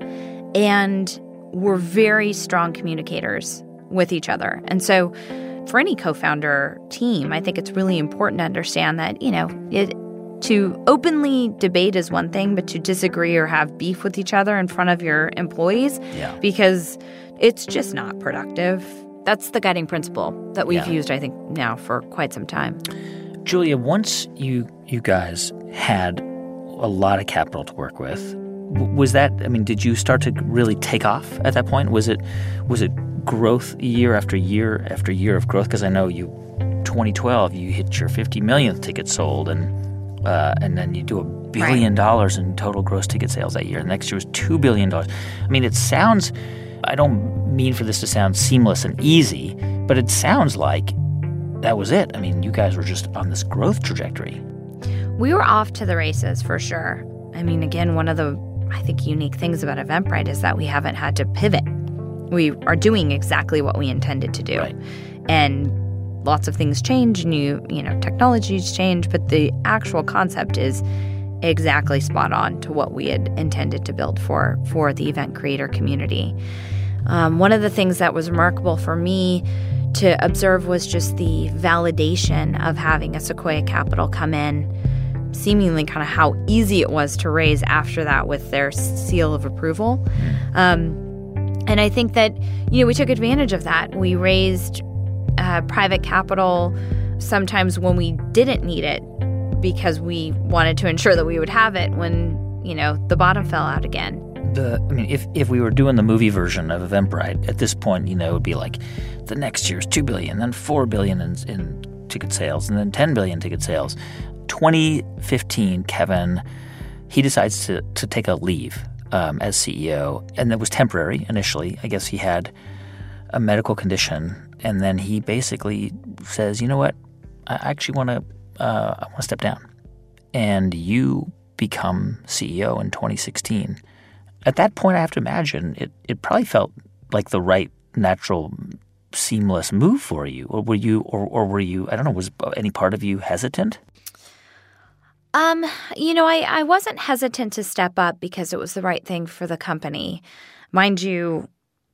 And we're very strong communicators with each other. And so for any co-founder team, I think it's really important to understand that, you know, it to openly debate is one thing, but to disagree or have beef with each other in front of your employees, yeah. because it's just not productive. That's the guiding principle that we've yeah. used, I think, now for quite some time. Julia, once you you guys had a lot of capital to work with, was that, I mean, did you start to really take off at that point? Was it was it growth year after year after year of growth? Because I know you, twenty twelve, you hit your fifty millionth ticket sold, and Uh, and then you do a billion right. dollars in total gross ticket sales that year. The next year was two billion dollars. I mean, it sounds – I don't mean for this to sound seamless and easy, but it sounds like that was it. I mean, you guys were just on this growth trajectory. We were off to the races for sure. I mean, again, one of the, I think, unique things about Eventbrite is that we haven't had to pivot. We are doing exactly what we intended to do. Right. And lots of things change and you, you know, technologies change, but the actual concept is exactly spot on to what we had intended to build for, for the event creator community. Um, one of the things that was remarkable for me to observe was just the validation of having a Sequoia Capital come in, seemingly kind of how easy it was to raise after that with their seal of approval. Um, and I think that, you know, we took advantage of that. We raised uh, private capital sometimes when we didn't need it because we wanted to ensure that we would have it when, you know, the bottom fell out again. The, I mean, if, if we were doing the movie version of Eventbrite, at this point, you know, it would be like the next year's two billion dollars, then four billion dollars in, in ticket sales, and then ten billion dollars ticket sales. twenty fifteen, Kevin, he decides to, to take a leave um, as C E O, and it was temporary initially. I guess he had a medical condition, and then he basically says, you know what, I actually want to uh, I want to step down. And you become C E O in twenty sixteen. At that point, I have to imagine it, it probably felt like the right, natural, seamless move for you. Or were you, or, or were you, I don't know, was any part of you hesitant? Um, you know, I, I wasn't hesitant to step up because it was the right thing for the company. Mind you,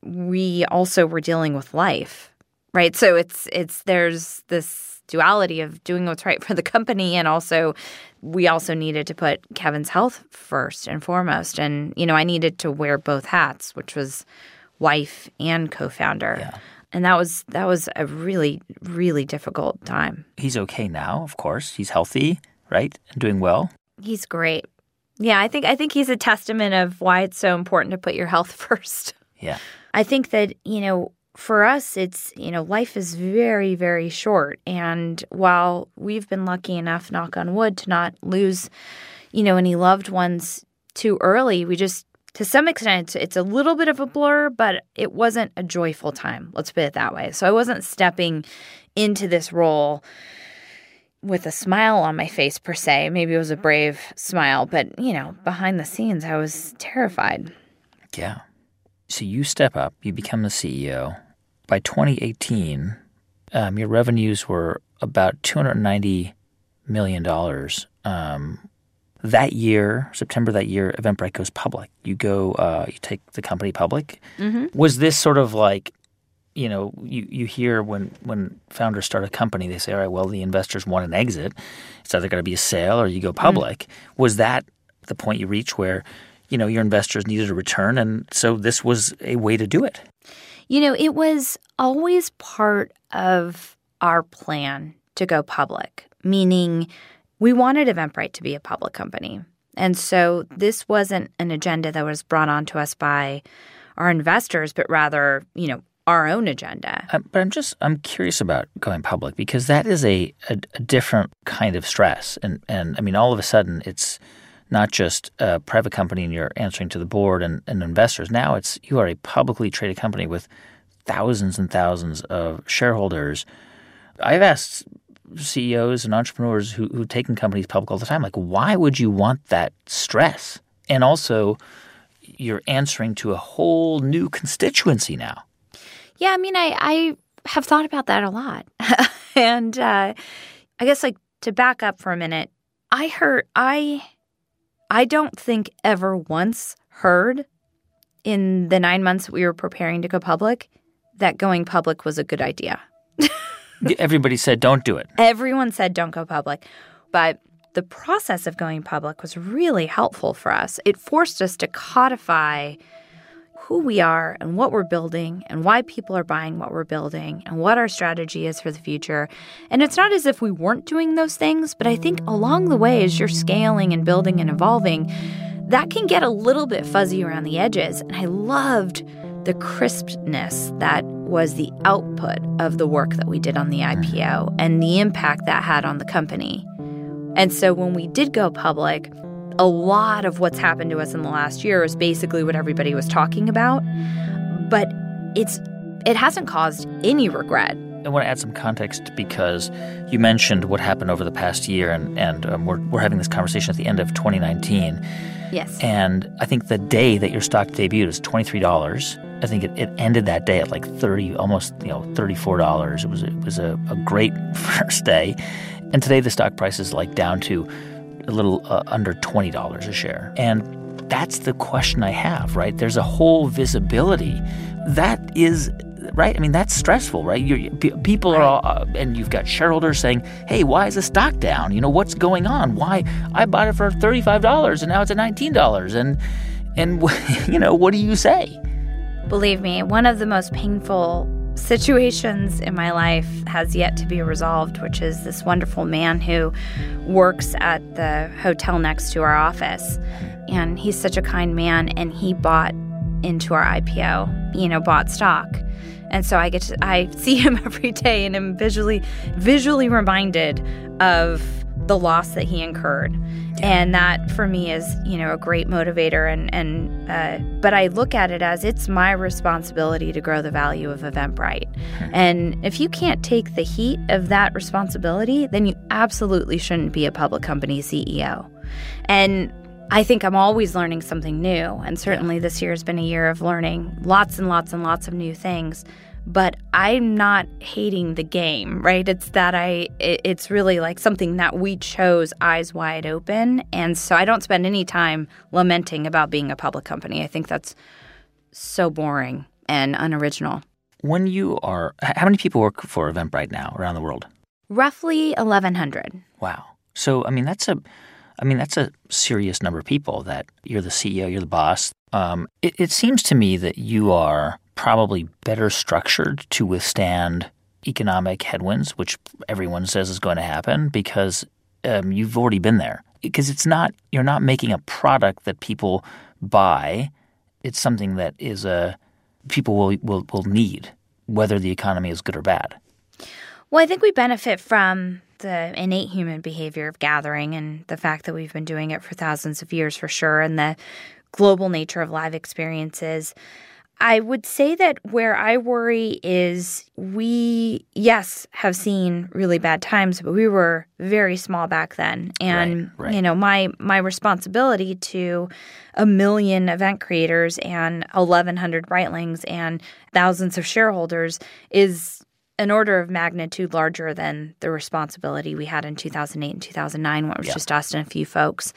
we also were dealing with life, right? So it's it's there's this duality of doing what's right for the company, and also we also needed to put Kevin's health first and foremost. And, you know, I needed to wear both hats, which was wife and co-founder. Yeah. And that was that was a really, really difficult time. He's okay now, of course. He's healthy, right? And doing well. He's great. Yeah, I think I think he's a testament of why it's so important to put your health first. Yeah. I think that, you know, for us, it's, you know, life is very, very short. And while we've been lucky enough, knock on wood, to not lose, you know, any loved ones too early, we just, to some extent, it's, it's a little bit of a blur, but it wasn't a joyful time. Let's put it that way. So I wasn't stepping into this role with a smile on my face, per se. Maybe it was a brave smile, but, you know, behind the scenes, I was terrified. Yeah. So you step up, you become the C E O. By twenty eighteen, um, your revenues were about two hundred ninety million dollars. Um, that year, September that year, Eventbrite goes public. You go, uh, you take the company public. Mm-hmm. Was this sort of like, you know, you, you hear when, when founders start a company, they say, all right, well, the investors want an exit. It's either going to be a sale or you go public. Mm-hmm. Was that the point you reached where, you know, your investors needed a return, and so this was a way to do it? You know, it was always part of our plan to go public, meaning we wanted Eventbrite to be a public company. And so this wasn't an agenda that was brought on to us by our investors, but rather, you know, our own agenda. Uh, but I'm just I'm curious about going public, because that is a, a, a different kind of stress. And, and I mean, all of a sudden, it's not just a private company and you're answering to the board and, and investors. Now it's you are a publicly traded company with thousands and thousands of shareholders. I've asked C E Os and entrepreneurs who, who've taken companies public all the time, like, why would you want that stress? And also, you're answering to a whole new constituency now. Yeah, I mean, I, I have thought about that a lot. and uh, I guess, like, to back up for a minute, I heard – I – I don't think ever once heard in the nine months we were preparing to go public that going public was a good idea. Everybody said, don't do it. Everyone said, don't go public. But the process of going public was really helpful for us. It forced us to codify who we are and what we're building and why people are buying what we're building and what our strategy is for the future. And it's not as if we weren't doing those things, but I think along the way, as you're scaling and building and evolving, that can get a little bit fuzzy around the edges. And I loved the crispness that was the output of the work that we did on the I P O and the impact that had on the company. And so when we did go public, a lot of what's happened to us in the last year is basically what everybody was talking about, but it's it hasn't caused any regret. I want to add some context because you mentioned what happened over the past year, and, and um, we're, we're having this conversation at the end of twenty nineteen. Yes. And I think the day that your stock debuted was twenty-three dollars. I think it, it ended that day at like thirty, almost, you know, thirty-four dollars. It was it was a, a great first day. And today the stock price is like down to a little uh, under twenty dollars a share. And that's the question I have, right? There's a whole visibility. That is, right? I mean, that's stressful, right? You're, people are all, uh, and you've got shareholders saying, hey, why is the stock down? You know, what's going on? Why? I bought it for thirty-five dollars and now it's at nineteen dollars. And, and you know, what do you say? Believe me, one of the most painful situations in my life has yet to be resolved, which is this wonderful man who works at the hotel next to our office. And he's such a kind man, and he bought into our I P O, you know, bought stock. And so I get to, I see him every day and am visually, visually reminded of the loss that he incurred. And that for me is, you know, a great motivator. And, and uh, but I look at it as it's my responsibility to grow the value of Eventbrite. And if you can't take the heat of that responsibility, then you absolutely shouldn't be a public company C E O. And I think I'm always learning something new. And certainly this year has been a year of learning lots and lots and lots of new things. But I'm not hating the game, right? It's that I, it, it's really like something that we chose eyes wide open. And so I don't spend any time lamenting about being a public company. I think that's so boring and unoriginal. When you are, how many people work for Eventbrite now around the world? Roughly eleven hundred. Wow. So, I mean, that's a, I mean, that's a serious number of people that you're the C E O, you're the boss. Um, it, it seems to me that you are probably better structured to withstand economic headwinds, which everyone says is going to happen because um, you've already been there. Because it's not, you're not making a product that people buy. It's something that is a, people will, will, will need, whether the economy is good or bad. Well, I think we benefit from the innate human behavior of gathering and the fact that we've been doing it for thousands of years for sure, and the global nature of live experiences. I would say that where I worry is we, yes, have seen really bad times, but we were very small back then. And, right, right. you know, my my responsibility to a million event creators and eleven hundred Brightlings and thousands of shareholders is an order of magnitude larger than the responsibility we had in two thousand eight and two thousand nine, when it was yeah. just us and a few folks.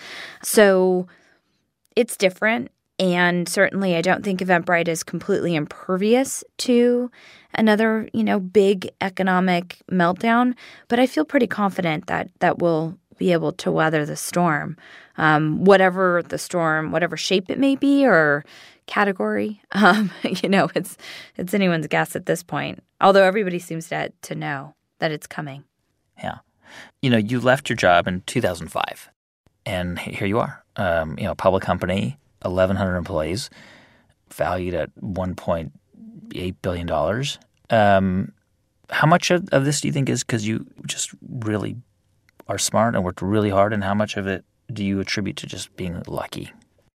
So it's different. And certainly I don't think Eventbrite is completely impervious to another, you know, big economic meltdown. But I feel pretty confident that that we'll be able to weather the storm, um, whatever the storm, whatever shape it may be or category. Um, you know, it's it's anyone's guess at this point, although everybody seems to, to know that it's coming. Yeah. You know, you left your job in two thousand five, and here you are, um, you know, a public company, eleven hundred employees, valued at one point eight billion dollars. Um, how much of, of this do you think is because you just really are smart and worked really hard, and how much of it do you attribute to just being lucky?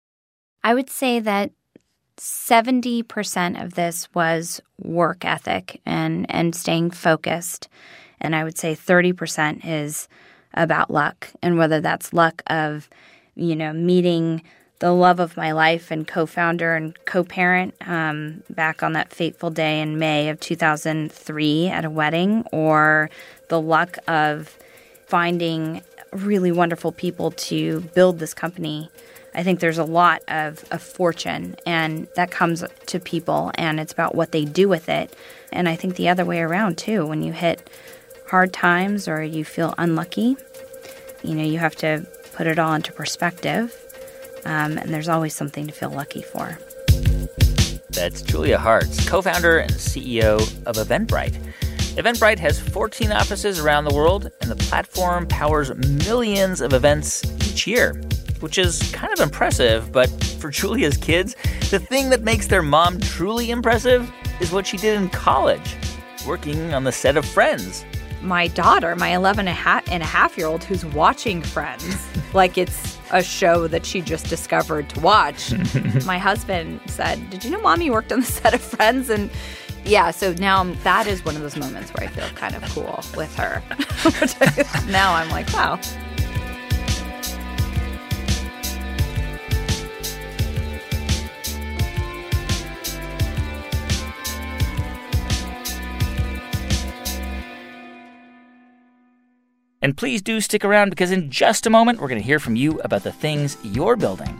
I would say that seventy percent of this was work ethic and, and staying focused. And I would say thirty percent is about luck, and whether that's luck of, you know, meeting the love of my life and co-founder and co-parent um, back on that fateful day in May of two thousand three at a wedding, or the luck of finding really wonderful people to build this company. I think there's a lot of, of fortune, and that comes to people, and it's about what they do with it. And I think the other way around, too. When you hit hard times or you feel unlucky, you know, you have to put it all into perspective. Um, and there's always something to feel lucky for. That's Julia Hartz, co-founder and C E O of Eventbrite. Eventbrite has fourteen offices around the world, and the platform powers millions of events each year, which is kind of impressive. But for Julia's kids, the thing that makes their mom truly impressive is what she did in college, working on the set of Friends. My daughter, my eleven and a half year old, who's watching Friends like it's a show that she just discovered to watch. My husband said, "Did you know Mommy worked on the set of Friends?" And yeah, so now that is one of those moments where I feel kind of cool with her. Now I'm like, wow. And please do stick around because in just a moment, we're going to hear from you about the things you're building.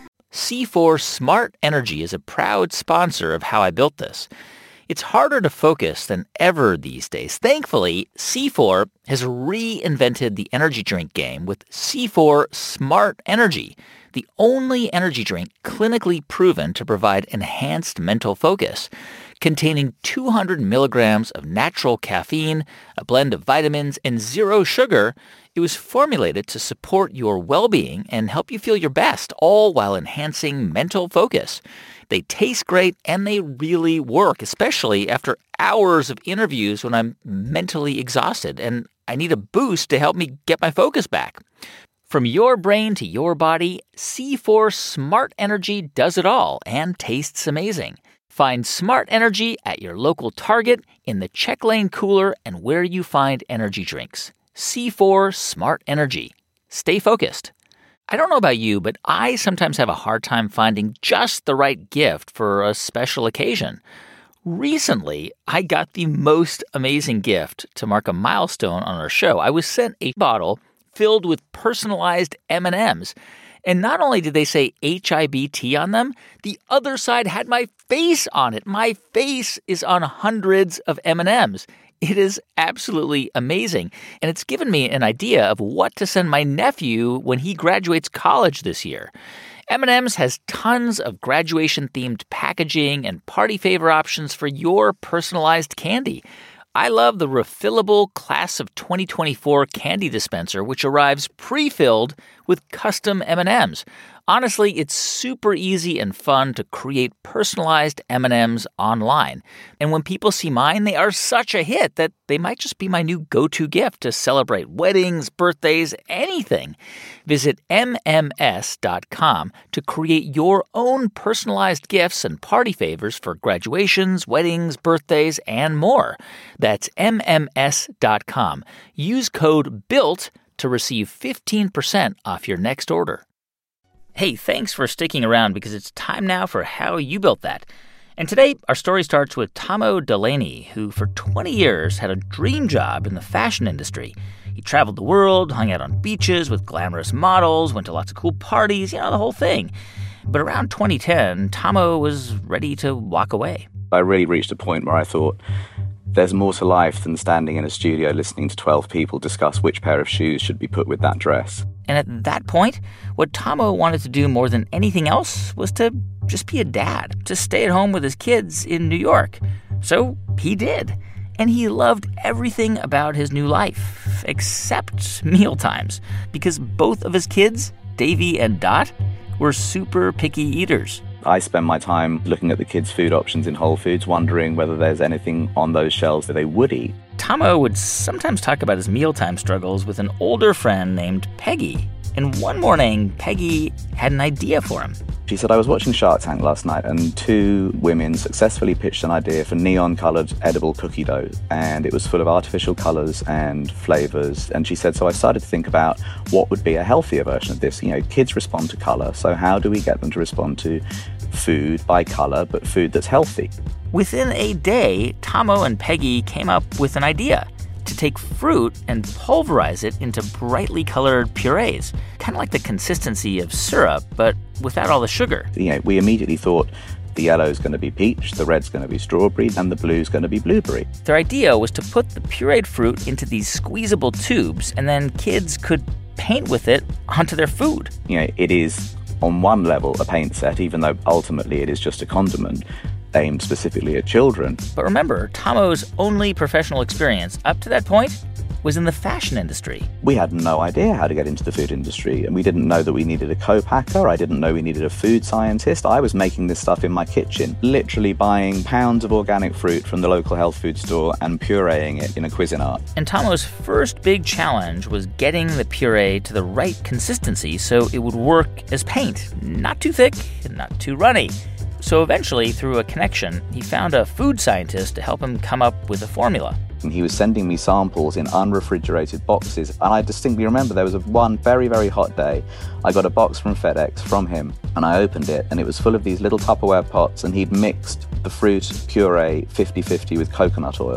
C four Smart Energy is a proud sponsor of How I Built This. It's harder to focus than ever these days. Thankfully, C four has reinvented the energy drink game with C four Smart Energy, the only energy drink clinically proven to provide enhanced mental focus. Containing two hundred milligrams of natural caffeine, a blend of vitamins, and zero sugar, it was formulated to support your well-being and help you feel your best, all while enhancing mental focus. They taste great and they really work, especially after hours of interviews when I'm mentally exhausted and I need a boost to help me get my focus back. From your brain to your body, C four Smart Energy does it all and tastes amazing. Find Smart Energy at your local Target, in the check lane cooler, and where you find energy drinks. C four Smart Energy. Stay focused. I don't know about you, but I sometimes have a hard time finding just the right gift for a special occasion. Recently, I got the most amazing gift to mark a milestone on our show. I was sent a bottle filled with personalized M and M's. And not only did they say H I B T on them, the other side had my face on it. My face is on hundreds of M and M's. It is absolutely amazing. And it's given me an idea of what to send my nephew when he graduates college this year. M and M's has tons of graduation-themed packaging and party favor options for your personalized candy. I love the refillable Class of twenty twenty-four candy dispenser, which arrives pre-filled with custom M and M's. Honestly, it's super easy and fun to create personalized M and M's online. And when people see mine, they are such a hit that they might just be my new go-to gift to celebrate weddings, birthdays, anything. Visit M M S dot com to create your own personalized gifts and party favors for graduations, weddings, birthdays, and more. That's M M S dot com. Use code BUILT to receive fifteen percent off your next order. Hey, thanks for sticking around because it's time now for How You Built That. And today, our story starts with Tomo Delaney, who for twenty years had a dream job in the fashion industry. He traveled the world, hung out on beaches with glamorous models, went to lots of cool parties, you know, the whole thing. But around twenty ten, Tomo was ready to walk away. I really reached a point where I thought, there's more to life than standing in a studio listening to twelve people discuss which pair of shoes should be put with that dress. And at that point, what Tomo wanted to do more than anything else was to just be a dad, to stay at home with his kids in New York. So he did. And he loved everything about his new life, except mealtimes, because both of his kids, Davy and Dot, were super picky eaters. I spend my time looking at the kids' food options in Whole Foods, wondering whether there's anything on those shelves that they would eat. Tomo would sometimes talk about his mealtime struggles with an older friend named Peggy. And one morning, Peggy had an idea for him. She said, I was watching Shark Tank last night and two women successfully pitched an idea for neon-coloured edible cookie dough. And it was full of artificial colours and flavours. And she said, so I started to think about what would be a healthier version of this. You know, kids respond to colour, so how do we get them to respond to food by colour, but food that's healthy? Within a day, Tomo and Peggy came up with an idea to take fruit and pulverize it into brightly colored purees, kind of like the consistency of syrup, but without all the sugar. You know, we immediately thought the yellow's going to be peach, the red's going to be strawberry, and the blue's going to be blueberry. Their idea was to put the pureed fruit into these squeezable tubes, and then kids could paint with it onto their food. You know, it is on one level a paint set, even though ultimately it is just a condiment aimed specifically at children. But remember, Tomo's only professional experience up to that point was in the fashion industry. We had no idea how to get into the food industry, and we didn't know that we needed a co-packer. I didn't know we needed a food scientist. I was making this stuff in my kitchen, literally buying pounds of organic fruit from the local health food store and pureeing it in a Cuisinart. And Tomo's first big challenge was getting the puree to the right consistency so it would work as paint, not too thick and not too runny. So eventually, through a connection, he found a food scientist to help him come up with a formula. And he was sending me samples in unrefrigerated boxes. And I distinctly remember there was one very, very hot day. I got a box from FedEx from him, and I opened it, and it was full of these little Tupperware pots, and he'd mixed the fruit puree fifty-fifty with coconut oil.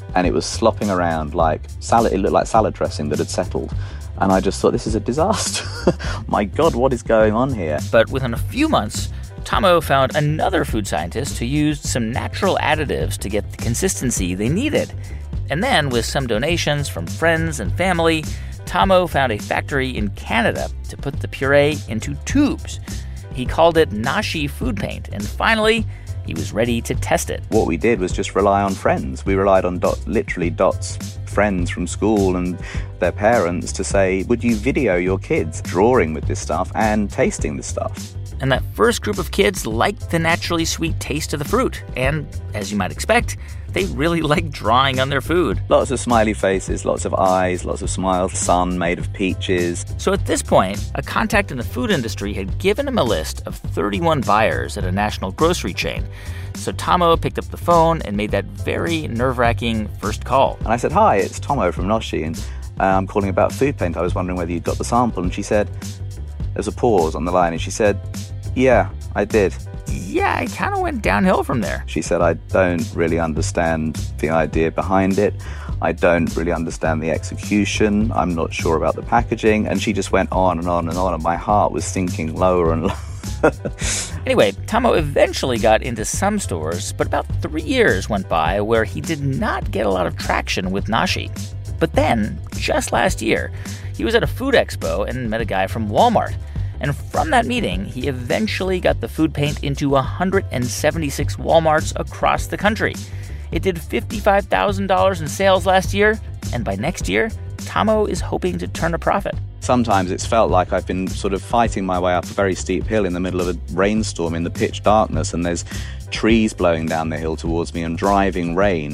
and it was slopping around like salad. It looked like salad dressing that had settled. And I just thought, this is a disaster. My God, what is going on here? But within a few months, Tomo found another food scientist who used some natural additives to get the consistency they needed. And then, with some donations from friends and family, Tomo found a factory in Canada to put the puree into tubes. He called it Nashi Food Paint, and finally, he was ready to test it. What we did was just rely on friends. We relied on Dot, literally Dot's friends from school and their parents to say, would you video your kids drawing with this stuff and tasting this stuff? And that first group of kids liked the naturally sweet taste of the fruit. And, as you might expect, they really liked drawing on their food. Lots of smiley faces, lots of eyes, lots of smiles, sun made of peaches. So at this point, a contact in the food industry had given him a list of thirty-one buyers at a national grocery chain. So Tomo picked up the phone and made that very nerve-wracking first call. And I said, hi, it's Tomo from Nashi, and uh, I'm calling about food paint. I was wondering whether you'd got the sample. And she said, there's a pause on the line, and she said, yeah, I did. Yeah, I kind of went downhill from there. She said, I don't really understand the idea behind it. I don't really understand the execution. I'm not sure about the packaging. And she just went on and on and on, and my heart was sinking lower and lower. Anyway, Tomo eventually got into some stores, but about three years went by where he did not get a lot of traction with Nashi. But then, just last year, he was at a food expo and met a guy from Walmart. And from that meeting, he eventually got the food paint into one hundred seventy-six Walmarts across the country. It did fifty-five thousand dollars in sales last year, and by next year, Tomo is hoping to turn a profit. Sometimes it's felt like I've been sort of fighting my way up a very steep hill in the middle of a rainstorm in the pitch darkness, and there's trees blowing down the hill towards me and driving rain,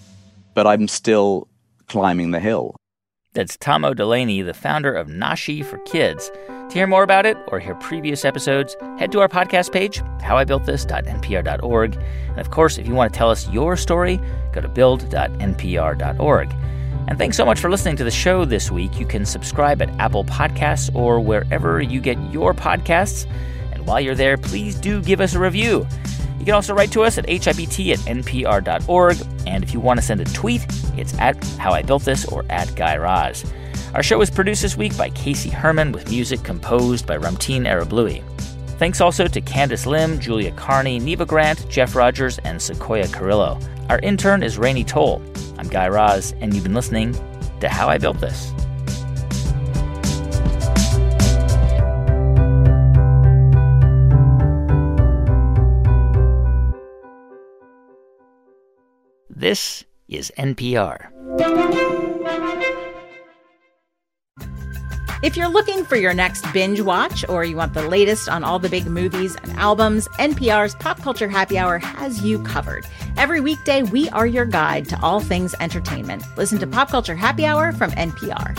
but I'm still climbing the hill. That's Tomo Delaney, the founder of Nashi for Kids. To hear more about it or hear previous episodes, head to our podcast page, how I built this dot n p r dot org. And of course, if you want to tell us your story, go to build dot n p r dot org. And thanks so much for listening to the show this week. You can subscribe at Apple Podcasts or wherever you get your podcasts. And while you're there, please do give us a review. You can also write to us at H I B T at N P R dot org. And if you want to send a tweet, it's at How I Built This or at Guy Raz. Our show was produced this week by Casey Herman with music composed by Ramteen Arablouei. Thanks also to Candace Lim, Julia Carney, Neva Grant, Jeff Rogers, and Sequoia Carrillo. Our intern is Rainey Toll. I'm Guy Raz, and you've been listening to How I Built This. This is N P R. If you're looking for your next binge watch or you want the latest on all the big movies and albums, N P R's Pop Culture Happy Hour has you covered. Every weekday, we are your guide to all things entertainment. Listen to Pop Culture Happy Hour from N P R.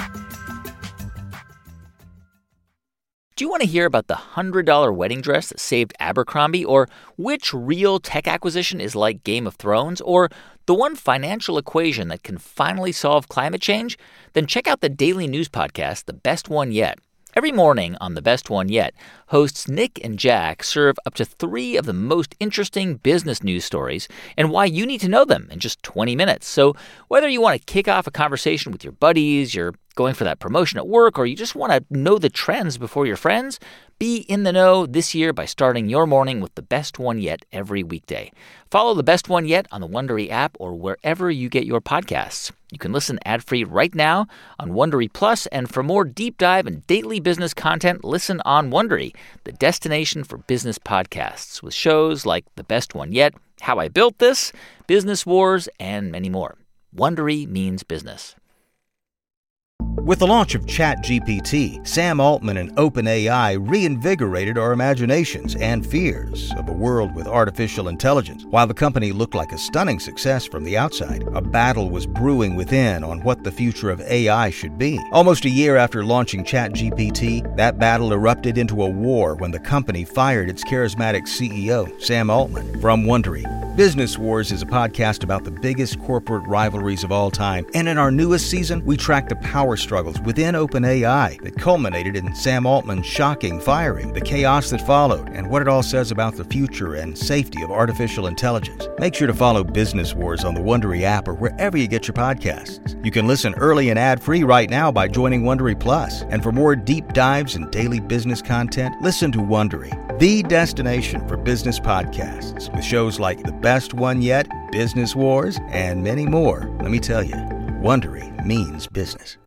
Do you want to hear about the one hundred dollars wedding dress that saved Abercrombie? Or which real tech acquisition is like Game of Thrones? Or the one financial equation that can finally solve climate change? Then check out the daily news podcast, The Best One Yet. Every morning on The Best One Yet, hosts Nick and Jack serve up to three of the most interesting business news stories and why you need to know them in just twenty minutes. So whether you want to kick off a conversation with your buddies, you're going for that promotion at work, or you just want to know the trends before your friends, be in the know this year by starting your morning with The Best One Yet every weekday. Follow The Best One Yet on the Wondery app or wherever you get your podcasts. You can listen ad-free right now on Wondery Plus, and for more deep dive and daily business content, listen on Wondery, the destination for business podcasts, with shows like The Best One Yet, How I Built This, Business Wars, and many more. Wondery means business. With the launch of ChatGPT, Sam Altman and OpenAI reinvigorated our imaginations and fears of a world with artificial intelligence. While the company looked like a stunning success from the outside, a battle was brewing within on what the future of A I should be. Almost a year after launching ChatGPT, that battle erupted into a war when the company fired its charismatic C E O, Sam Altman. From Wondery, Business Wars is a podcast about the biggest corporate rivalries of all time, and in our newest season, we track the power struggles within OpenAI that culminated in Sam Altman's shocking firing, the chaos that followed, and what it all says about the future and safety of artificial intelligence. Make sure to follow Business Wars on the Wondery app or wherever you get your podcasts. You can listen early and ad-free right now by joining Wondery Plus. And for more deep dives and daily business content, listen to Wondery, the destination for business podcasts, with shows like The Best One Yet, Business Wars, and many more. Let me tell you, Wondery means business.